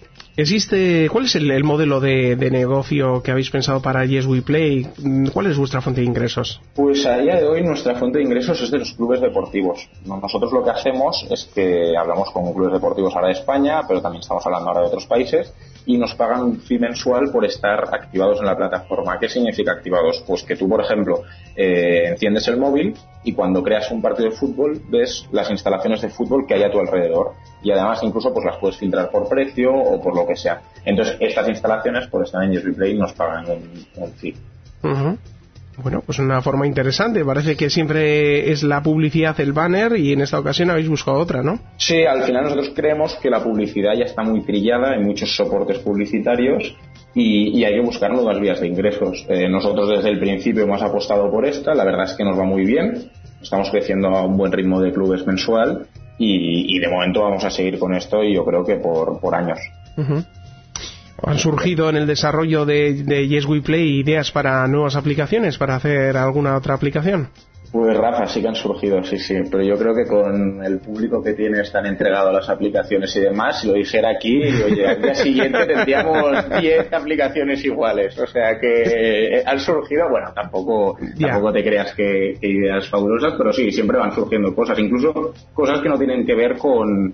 ¿Cuál es el modelo de negocio que habéis pensado para Yes We Play? ¿Cuál es vuestra fuente de ingresos? Pues a día de hoy nuestra fuente de ingresos es de los clubes deportivos. Nosotros lo que hacemos es que hablamos con clubes deportivos ahora de España, pero también estamos hablando ahora de otros países, y nos pagan un fee mensual por estar activados en la plataforma. ¿Qué significa activados? Pues que tú, por ejemplo, enciendes el móvil y cuando creas un partido de fútbol ves las instalaciones de fútbol que hay a tu alrededor, y además incluso pues las puedes filtrar por precio o por lo que sea. Entonces estas instalaciones, por estar en Yes We Play, nos pagan un fee. Uh-huh. Bueno, pues una forma interesante. Parece que siempre es la publicidad el banner, y en esta ocasión habéis buscado otra, ¿no? Sí, al final nosotros creemos que la publicidad ya está muy trillada en muchos soportes publicitarios y hay que buscar nuevas vías de ingresos. Nosotros desde el principio hemos apostado por esta, la verdad es que nos va muy bien, estamos creciendo a un buen ritmo de clubes mensual y de momento vamos a seguir con esto, y yo creo que por años. Uh-huh. ¿Han surgido en el desarrollo de Yes We Play ideas para nuevas aplicaciones, para hacer alguna otra aplicación? Pues Rafa, sí que han surgido, sí, pero yo creo que con el público que tienes tan entregado a las aplicaciones y demás, si lo dijera aquí, oye, al día siguiente tendríamos 10 aplicaciones iguales, o sea que han surgido, bueno, tampoco te creas que ideas fabulosas, pero sí, siempre van surgiendo cosas, incluso cosas que no tienen que ver con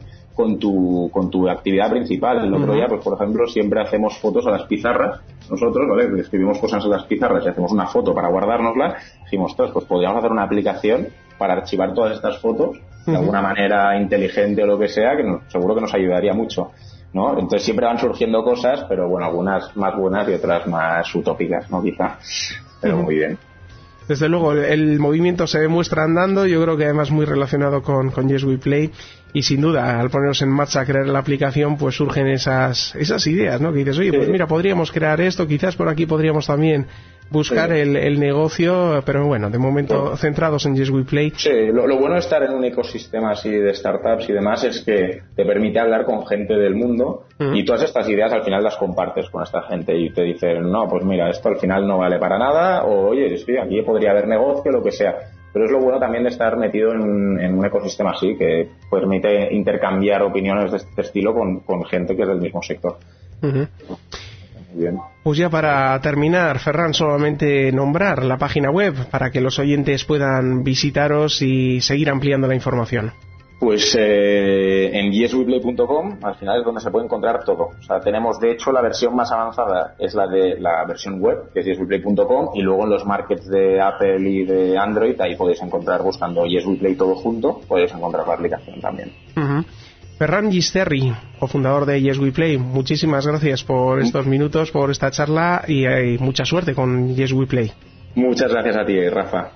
tu actividad principal. El otro día, pues por ejemplo, siempre hacemos fotos a las pizarras. Nosotros, ¿vale? Escribimos cosas en las pizarras y hacemos una foto para guardárnosla. Dijimos, pues podríamos hacer una aplicación para archivar todas estas fotos de alguna manera inteligente o lo que sea, que seguro que nos ayudaría mucho, ¿no? Entonces siempre van surgiendo cosas, pero bueno, algunas más buenas y otras más utópicas, ¿no? Quizá. Pero muy bien. Desde luego, el movimiento se demuestra andando, yo creo que además muy relacionado con Yes We Play, y sin duda, al ponernos en marcha a crear la aplicación, pues surgen esas ideas, ¿no? Que dices, oye, pues mira, podríamos crear esto, quizás por aquí podríamos también buscar el negocio, pero bueno, de momento centrados en Yes We Play. Sí, lo bueno de estar en un ecosistema así de startups y demás es que te permite hablar con gente del mundo y todas estas ideas al final las compartes con esta gente y te dicen, no, pues mira, esto al final no vale para nada, o oye, sí, aquí podría haber negocio, lo que sea. Pero es lo bueno también de estar metido en un ecosistema así, que permite intercambiar opiniones de este estilo con gente que es del mismo sector. Uh-huh. Bien. Pues ya para terminar, Ferran, solamente nombrar la página web para que los oyentes puedan visitaros y seguir ampliando la información. Pues en yesweplay.com al final es donde se puede encontrar todo. O sea, tenemos de hecho la versión más avanzada es la versión web, que es yesweplay.com, y luego en los markets de Apple y de Android ahí podéis encontrar, buscando YesWePlay todo junto, podéis encontrar la aplicación también. Uh-huh. Ferran Gisterri, cofundador de Yes We Play, muchísimas gracias por estos minutos, por esta charla y mucha suerte con Yes We Play. Muchas gracias a ti, Rafa.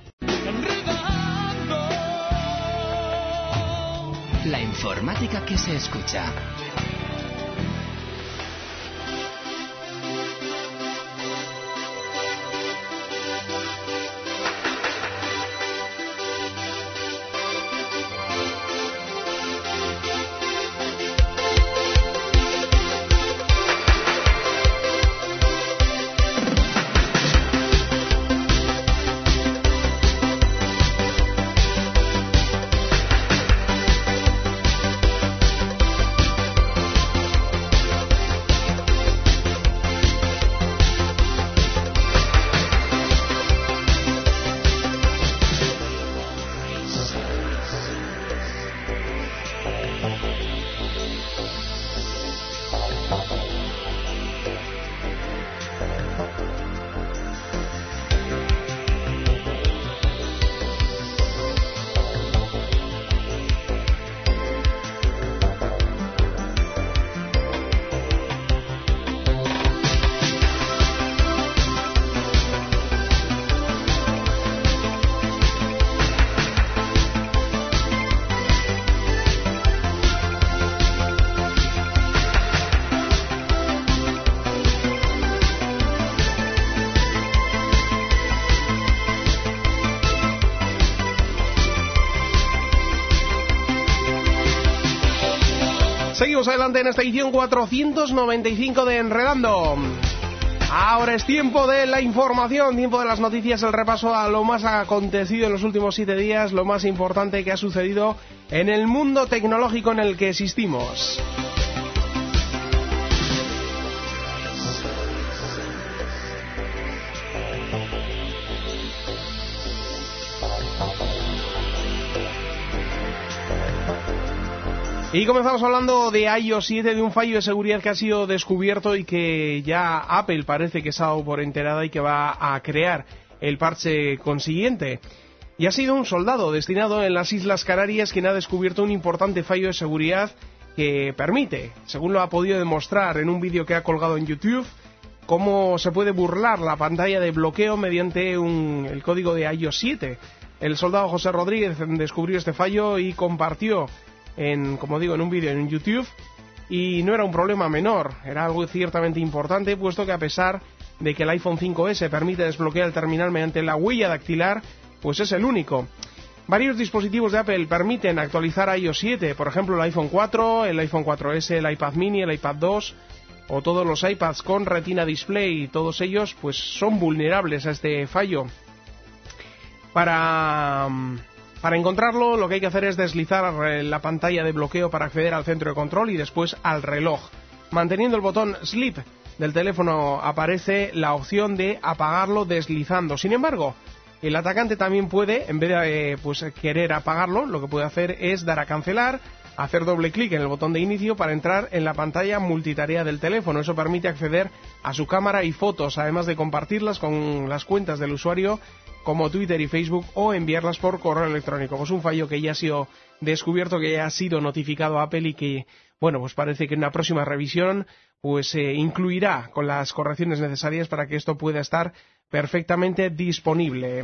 La informática que se escucha. Seguimos adelante en esta edición 495 de Enredando. Ahora es tiempo de la información, tiempo de las noticias, el repaso a lo más acontecido en los últimos 7 días, lo más importante que ha sucedido en el mundo tecnológico en el que existimos. Y comenzamos hablando de iOS 7, de un fallo de seguridad que ha sido descubierto y que ya Apple parece que se ha dado por enterada y que va a crear el parche consiguiente. Y ha sido un soldado destinado en las Islas Canarias quien ha descubierto un importante fallo de seguridad que permite, según lo ha podido demostrar en un vídeo que ha colgado en YouTube, cómo se puede burlar la pantalla de bloqueo mediante el código de iOS 7. El soldado José Rodríguez descubrió este fallo y compartió como digo, en un vídeo en YouTube, y no era un problema menor, era algo ciertamente importante, puesto que a pesar de que el iPhone 5S permite desbloquear el terminal mediante la huella dactilar, pues es el único. Varios dispositivos de Apple permiten actualizar iOS 7, por ejemplo el iPhone 4, el iPhone 4S, el iPad mini, el iPad 2 o todos los iPads con Retina Display, todos ellos pues son vulnerables a este fallo. Para encontrarlo, lo que hay que hacer es deslizar la pantalla de bloqueo para acceder al centro de control y después al reloj. Manteniendo el botón Sleep del teléfono aparece la opción de apagarlo deslizando. Sin embargo, el atacante también puede, en vez de querer apagarlo, lo que puede hacer es dar a cancelar, hacer doble clic en el botón de inicio para entrar en la pantalla multitarea del teléfono. Eso permite acceder a su cámara y fotos, además de compartirlas con las cuentas del usuario como Twitter y Facebook, o enviarlas por correo electrónico. Pues un fallo que ya ha sido descubierto, que ya ha sido notificado a Apple y que, bueno, pues parece que en una próxima revisión pues incluirá con las correcciones necesarias para que esto pueda estar perfectamente disponible.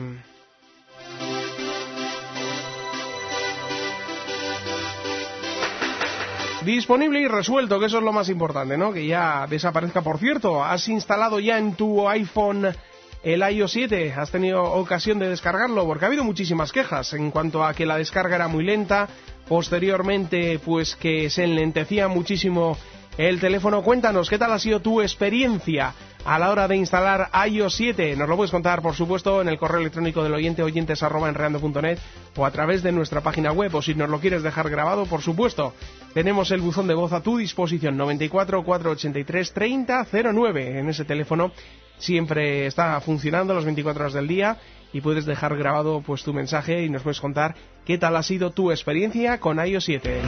Disponible y resuelto, que eso es lo más importante, ¿no? Que ya desaparezca. Por cierto, ¿has instalado ya en tu iPhone el iOS 7? ¿Has tenido ocasión de descargarlo? Porque ha habido muchísimas quejas en cuanto a que la descarga era muy lenta, posteriormente pues que se enlentecía muchísimo el teléfono. Cuéntanos, ¿qué tal ha sido tu experiencia a la hora de instalar iOS 7? Nos lo puedes contar, por supuesto, en el correo electrónico del oyente, oyentes@enredando.net, o a través de nuestra página web, o si nos lo quieres dejar grabado, por supuesto, tenemos el buzón de voz a tu disposición, 94 483 3009. En ese teléfono siempre está funcionando las 24 horas del día y puedes dejar grabado pues tu mensaje y nos puedes contar qué tal ha sido tu experiencia con iOS 7.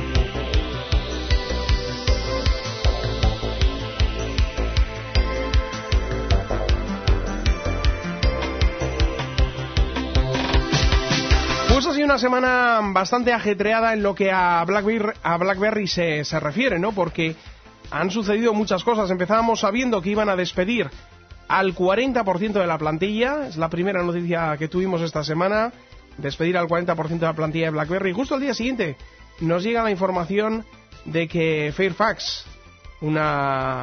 Pues ha sido una semana bastante ajetreada en lo que a BlackBerry se refiere, ¿no? Porque han sucedido muchas cosas. Empezábamos sabiendo que iban a despedir al 40% de la plantilla. Es la primera noticia que tuvimos esta semana, despedir al 40% de la plantilla de BlackBerry. Justo al día siguiente nos llega la información de que Fairfax, una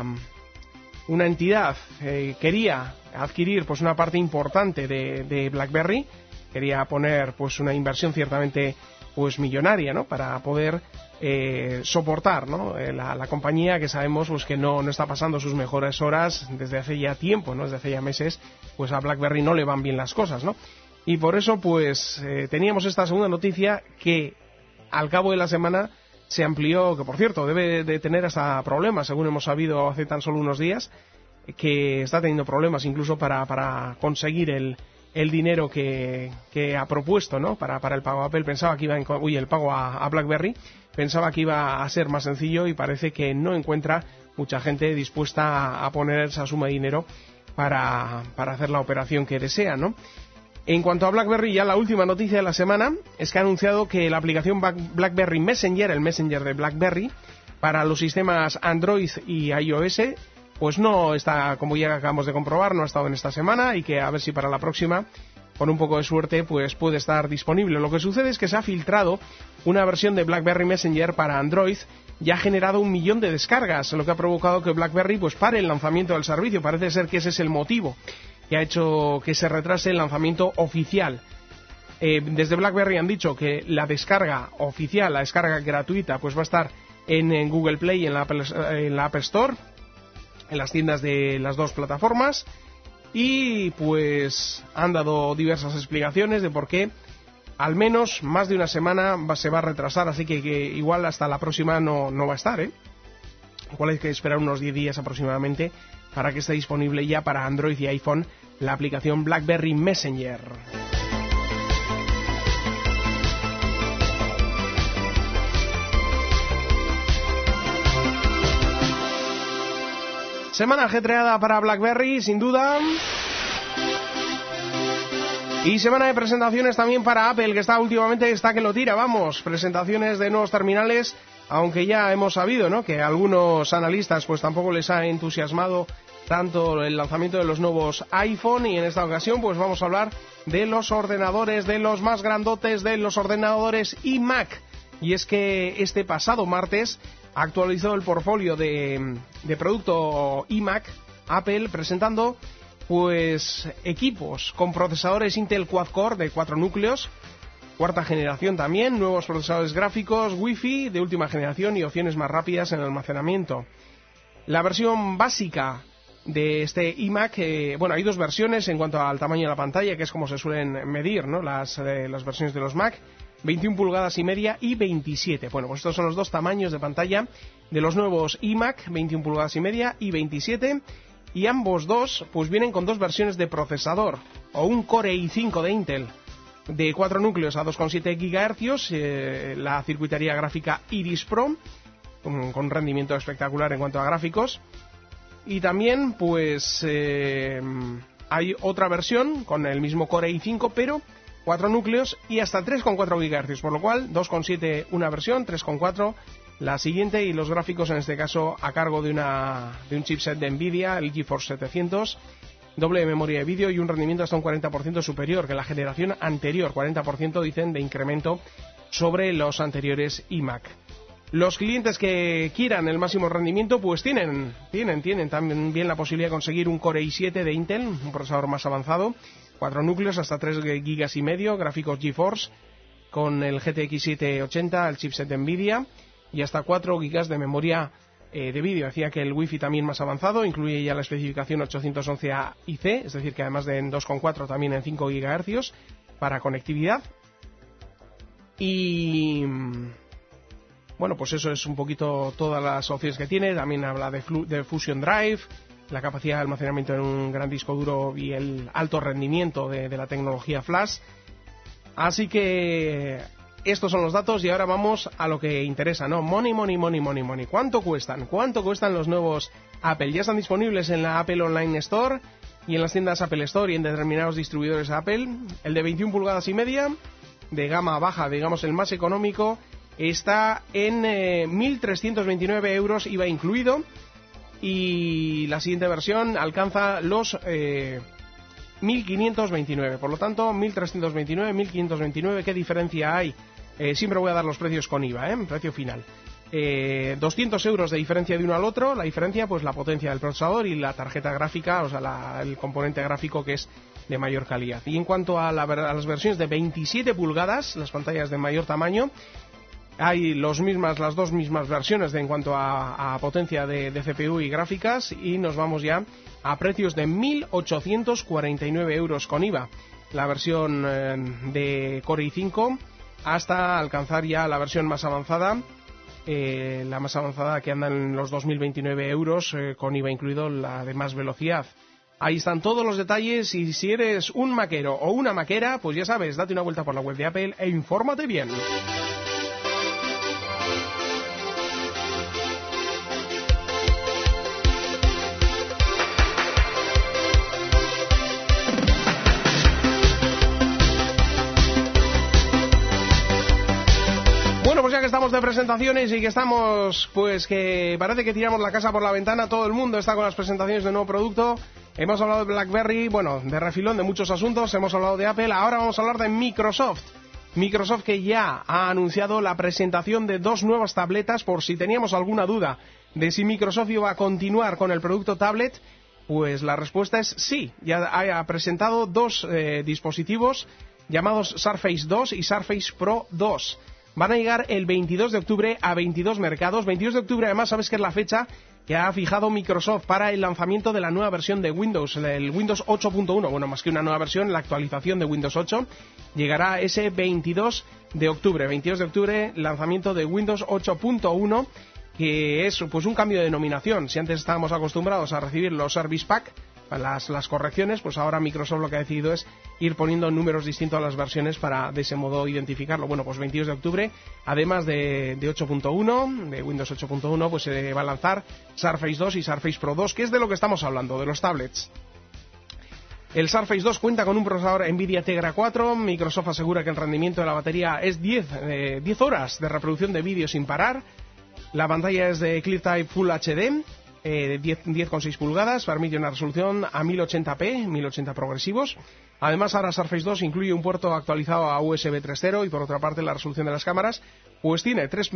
entidad, quería adquirir pues una parte importante de BlackBerry. Quería poner pues una inversión ciertamente pues millonaria, ¿no? Para poder soportar, ¿no? La compañía, que sabemos pues que no está pasando sus mejores horas desde hace ya tiempo, ¿no? Desde hace ya meses, pues a BlackBerry no le van bien las cosas, ¿no? Y por eso pues teníamos esta segunda noticia que al cabo de la semana se amplió, que por cierto debe de tener hasta problemas, según hemos sabido hace tan solo unos días, que está teniendo problemas incluso para conseguir el dinero que ha propuesto, ¿no? Para el pago a Apple. Pensaba que el pago a BlackBerry, pensaba que iba a ser más sencillo y parece que no encuentra mucha gente dispuesta a poner esa suma de dinero para hacer la operación que desea, ¿no? En cuanto a BlackBerry, ya la última noticia de la semana es que ha anunciado que la aplicación BlackBerry Messenger, el Messenger de BlackBerry, para los sistemas Android y iOS, pues no está, como ya acabamos de comprobar, no ha estado en esta semana, y que a ver si para la próxima, con un poco de suerte, pues puede estar disponible. Lo que sucede es que se ha filtrado una versión de BlackBerry Messenger para Android y ha generado 1 millón de descargas, lo que ha provocado que BlackBerry pues pare el lanzamiento del servicio. Parece ser que ese es el motivo que ha hecho que se retrase el lanzamiento oficial. Desde BlackBerry han dicho que la descarga oficial, la descarga gratuita, pues va a estar en Google Play y en la App Store, en las tiendas de las dos plataformas. Y pues han dado diversas explicaciones de por qué al menos más de una semana se va a retrasar, así que igual hasta la próxima no va a estar, Igual hay que esperar unos 10 días aproximadamente para que esté disponible ya para Android y iPhone la aplicación BlackBerry Messenger. Semana ajetreada para BlackBerry, sin duda. Y semana de presentaciones también para Apple, que últimamente está que lo tira, vamos. Presentaciones de nuevos terminales, aunque ya hemos sabido, ¿no?, que a algunos analistas pues tampoco les ha entusiasmado tanto el lanzamiento de los nuevos iPhone, y en esta ocasión pues vamos a hablar de los ordenadores, de los más grandotes, de los ordenadores iMac. Y es que este pasado martes actualizó el portfolio de producto iMac Apple, presentando pues equipos con procesadores Intel Quad-Core de 4 núcleos, cuarta generación también, nuevos procesadores gráficos Wi-Fi de última generación y opciones más rápidas en el almacenamiento. La versión básica de este iMac, hay dos versiones en cuanto al tamaño de la pantalla, que es como se suelen medir, ¿no?, las versiones de los Mac, 21 pulgadas y media y 27. Bueno, pues estos son los dos tamaños de pantalla de los nuevos iMac, 21 pulgadas y media y 27. Y ambos dos pues vienen con dos versiones de procesador, o un Core i5 de Intel de 4 núcleos a 2,7 GHz, la circuitería gráfica Iris Pro, con rendimiento espectacular en cuanto a gráficos. Y también pues hay otra versión con el mismo Core i5, pero 4 núcleos y hasta 3,4 GHz, por lo cual 2,7 una versión, 3,4 la siguiente, y los gráficos en este caso a cargo de un chipset de Nvidia, el GeForce 700, doble memoria de vídeo y un rendimiento hasta un 40% superior que la generación anterior, 40% dicen de incremento sobre los anteriores iMac. Los clientes que quieran el máximo rendimiento pues tienen también la posibilidad de conseguir un Core i7 de Intel, un procesador más avanzado, 4 núcleos, hasta 3 GB y medio, gráficos GeForce con el GTX 780, el chipset de Nvidia, y hasta 4 GB de memoria de vídeo. Decía que el Wi-Fi también más avanzado, incluye ya la especificación 811A/IC, es decir que además de en 2,4 también en 5 GHz para conectividad. Y bueno, pues eso es un poquito todas las opciones que tiene. También habla de Fusion Drive, la capacidad de almacenamiento en un gran disco duro y el alto rendimiento de la tecnología Flash. Así que estos son los datos y ahora vamos a lo que interesa, ¿no? Money. ¿Cuánto cuestan? ¿Cuánto cuestan los nuevos Apple? Ya están disponibles en la Apple Online Store y en las tiendas Apple Store y en determinados distribuidores Apple. El de 21 pulgadas y media, de gama baja, digamos el más económico, está en 1.329 euros, IVA incluido. Y la siguiente versión alcanza los 1.529. Por lo tanto, 1.329, 1.529, ¿qué diferencia hay? Siempre voy a dar los precios con IVA, precio final. 200 euros de diferencia de uno al otro. La diferencia, pues la potencia del procesador y la tarjeta gráfica, o sea, el componente gráfico que es de mayor calidad. Y en cuanto a las versiones de 27 pulgadas, las pantallas de mayor tamaño, hay las dos mismas versiones en cuanto a potencia de CPU y gráficas, y nos vamos ya a precios de 1.849 euros con IVA. La versión de Core i5 hasta alcanzar ya la versión más avanzada, la más avanzada que anda en los 2.029 euros con IVA incluido, la de más velocidad. Ahí están todos los detalles, y si eres un maquero o una maquera, pues ya sabes, date una vuelta por la web de Apple e infórmate bien. Pues ya que estamos de presentaciones y que estamos, pues que parece que tiramos la casa por la ventana, todo el mundo está con las presentaciones de nuevo producto. Hemos hablado de BlackBerry, bueno, de refilón de muchos asuntos, hemos hablado de Apple, ahora vamos a hablar de Microsoft. Microsoft, que ya ha anunciado la presentación de dos nuevas tabletas. Por si teníamos alguna duda de si Microsoft iba a continuar con el producto tablet, pues la respuesta es sí. Ya ha presentado dos dispositivos llamados Surface 2 y Surface Pro 2. van a llegar el 22 de octubre a 22 mercados. 22 de octubre, además, sabes que es la fecha que ha fijado Microsoft para el lanzamiento de la nueva versión de Windows, el Windows 8.1. Bueno, más que una nueva versión, la actualización de Windows 8 llegará ese 22 de octubre. 22 de octubre, lanzamiento de Windows 8.1, que es pues un cambio de denominación. Si antes estábamos acostumbrados a recibir los Service Pack, las correcciones, pues ahora Microsoft lo que ha decidido es ir poniendo números distintos a las versiones para de ese modo identificarlo. Bueno, pues 22 de octubre, además de 8.1, de Windows 8.1, pues se va a lanzar Surface 2 y Surface Pro 2, que es de lo que estamos hablando, de los tablets. El Surface 2 cuenta con un procesador Nvidia Tegra 4. Microsoft asegura que el rendimiento de la batería es 10 horas de reproducción de vídeo sin parar. La pantalla es de ClearType Full HD, 10,6 pulgadas, permite una resolución a 1080p, 1080 progresivos. Además, ahora Surface 2 incluye un puerto actualizado a USB 3.0 y por otra parte la resolución de las cámaras pues tiene 3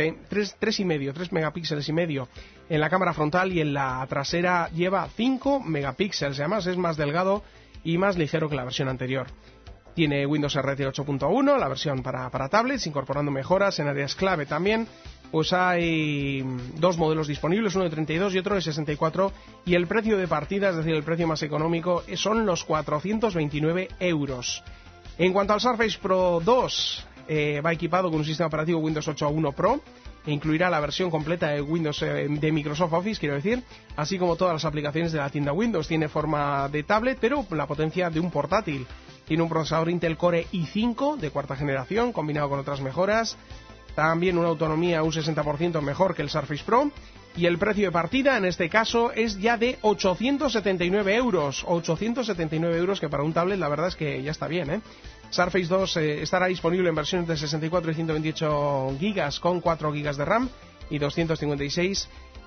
megapíxeles y medio en la cámara frontal y en la trasera lleva 5 megapíxeles. Además es más delgado y más ligero que la versión anterior. Tiene Windows RT 8.1, la versión para tablets, incorporando mejoras en áreas clave también. Pues hay dos modelos disponibles, uno de 32 y otro de 64, y el precio de partida, es decir, el precio más económico, son los 429 euros. En cuanto al Surface Pro 2, va equipado con un sistema operativo Windows 8.1 Pro, e incluirá la versión completa de Windows de Microsoft Office, quiero decir, así como todas las aplicaciones de la tienda Windows. Tiene forma de tablet, pero la potencia de un portátil. Tiene un procesador Intel Core i5 de cuarta generación, combinado con otras mejoras. También una autonomía un 60% mejor que el Surface Pro. Y el precio de partida, en este caso, es ya de 879 euros. 879 euros, que para un tablet la verdad es que ya está bien, ¿eh? Surface 2 estará disponible en versiones de 64 y 128 GB con 4 GB de RAM y 256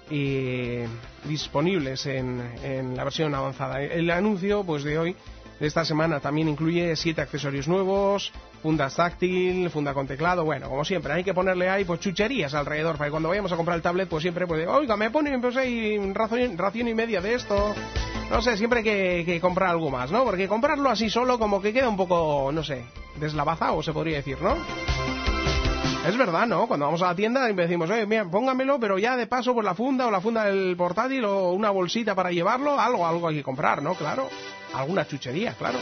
disponibles en la versión avanzada. El anuncio pues de hoy, de esta semana, también incluye 7 accesorios nuevos, fundas táctil, funda con teclado. Bueno, como siempre, hay que ponerle ahí pues chucherías alrededor para que cuando vayamos a comprar el tablet pues siempre pues, oiga, me ponen pues ahí ración y media de esto. No sé, siempre hay que comprar algo más, ¿no? Porque comprarlo así solo como que queda un poco, no sé, deslavazado, se podría decir, ¿no? Es verdad, ¿no? Cuando vamos a la tienda y decimos, mira, póngamelo, pero ya de paso por la funda o la funda del portátil o una bolsita para llevarlo, algo hay que comprar, ¿no? Claro, alguna chuchería, claro.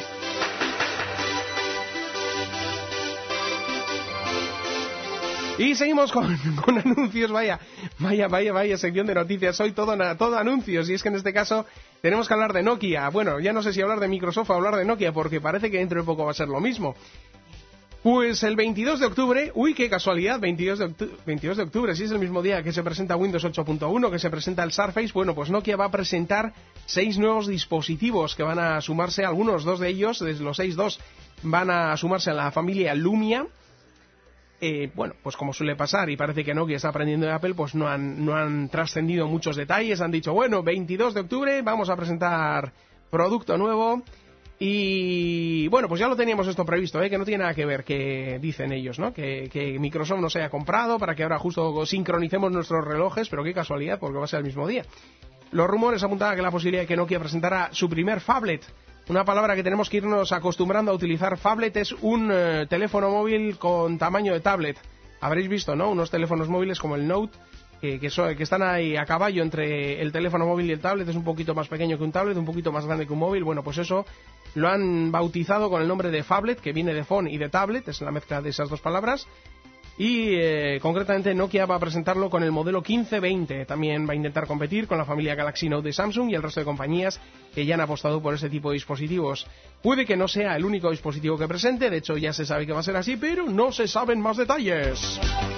Y seguimos con anuncios, vaya sección de noticias, hoy todo anuncios, y es que en este caso tenemos que hablar de Nokia. Bueno, ya no sé si hablar de Microsoft o hablar de Nokia, porque parece que dentro de poco va a ser lo mismo. Pues el 22 de octubre, uy, qué casualidad, 22 de octubre, si es el mismo día que se presenta Windows 8.1, que se presenta el Surface, bueno, pues Nokia va a presentar 6 nuevos dispositivos que van a sumarse, algunos, 2 de ellos, de los 6, van a sumarse a la familia Lumia. Bueno, pues como suele pasar, y parece que Nokia está aprendiendo de Apple, pues no han trascendido muchos detalles, han dicho, bueno, 22 de octubre vamos a presentar producto nuevo. Y bueno, pues ya lo teníamos esto previsto, que no tiene nada que ver, que dicen ellos, ¿no? Que Microsoft nos haya comprado para que ahora justo sincronicemos nuestros relojes, pero qué casualidad, porque va a ser el mismo día. Los rumores apuntaban que la posibilidad de que Nokia presentara su primer phablet, una palabra que tenemos que irnos acostumbrando a utilizar. Phablet es un teléfono móvil con tamaño de tablet. Habréis visto, ¿no? Unos teléfonos móviles como el Note, que están ahí a caballo entre el teléfono móvil y el tablet. Es un poquito más pequeño que un tablet, un poquito más grande que un móvil. Bueno, pues eso lo han bautizado con el nombre de phablet, que viene de phone y de tablet, es la mezcla de esas dos palabras. Y concretamente Nokia va a presentarlo con el modelo 1520. También va a intentar competir con la familia Galaxy Note de Samsung y el resto de compañías que ya han apostado por ese tipo de dispositivos. Puede que no sea el único dispositivo que presente, de hecho ya se sabe que va a ser así, pero no se saben más detalles.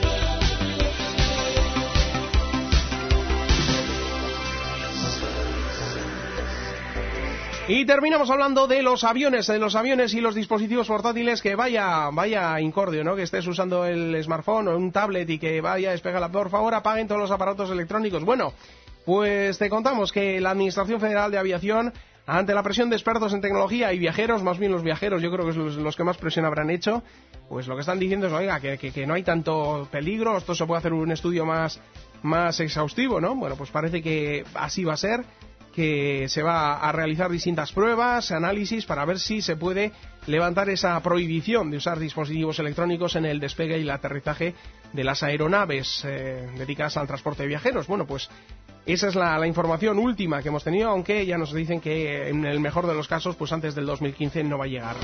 Y terminamos hablando de los aviones y los dispositivos portátiles. Que vaya incordio, ¿no? Que estés usando el smartphone o un tablet y que vaya a despegar, por favor, apaguen todos los aparatos electrónicos. Bueno, pues te contamos que la Administración Federal de Aviación, ante la presión de expertos en tecnología y viajeros, más bien los viajeros, yo creo que es los que más presión habrán hecho, pues lo que están diciendo es, oiga, que no hay tanto peligro, esto se puede hacer un estudio más exhaustivo, ¿no? Bueno, pues parece que así va a ser. que se va a realizar distintas pruebas, análisis, para ver si se puede levantar esa prohibición de usar dispositivos electrónicos en el despegue y el aterrizaje de las aeronaves dedicadas al transporte de viajeros. Bueno, pues esa es la información última que hemos tenido, aunque ya nos dicen que en el mejor de los casos, pues antes del 2015 no va a llegar.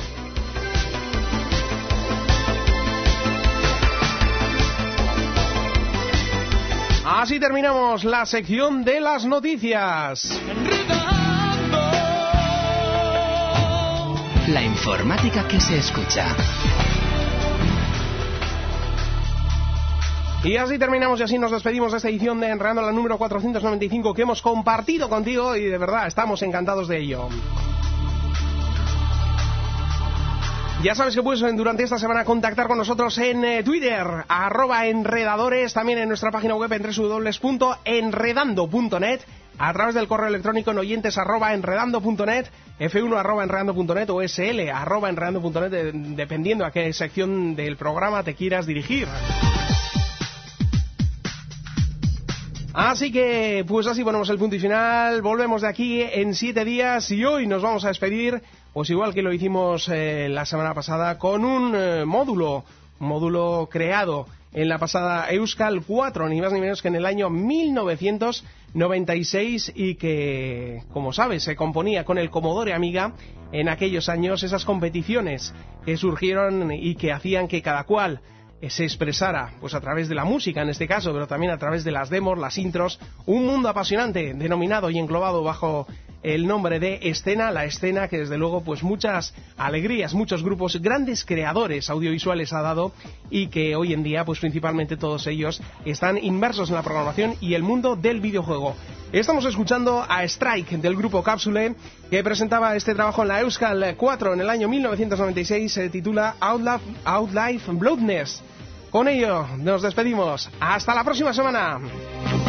Así terminamos la sección de las noticias. La informática que se escucha. Y así terminamos y así nos despedimos de esta edición de Enredando, la número 495, que hemos compartido contigo y de verdad estamos encantados de ello. Ya sabes que puedes durante esta semana contactar con nosotros en Twitter, @enredadores, también en nuestra página web en www.enredando.net, a través del correo electrónico en oyentes@enredando.net, f1@enredando.net o sl@enredando.net, dependiendo a qué sección del programa te quieras dirigir. Así que, pues así ponemos el punto y final. Volvemos de aquí en 7 días y hoy nos vamos a despedir, pues igual que lo hicimos la semana pasada, con un módulo creado en la pasada Euskal 4, ni más ni menos que en el año 1996, y que, como sabes, se componía con el Commodore Amiga en aquellos años, esas competiciones que surgieron y que hacían que cada cual se expresara, pues a través de la música en este caso, pero también a través de las demos, las intros, un mundo apasionante denominado y englobado bajo el nombre de Escena, la escena que desde luego pues muchas alegrías, muchos grupos, grandes creadores audiovisuales ha dado, y que hoy en día pues principalmente todos ellos están inmersos en la programación y el mundo del videojuego. Estamos escuchando a Strike del grupo Capsule, que presentaba este trabajo en la Euskal 4 en el año 1996, se titula Outlife Bloodness. Con ello nos despedimos, hasta la próxima semana.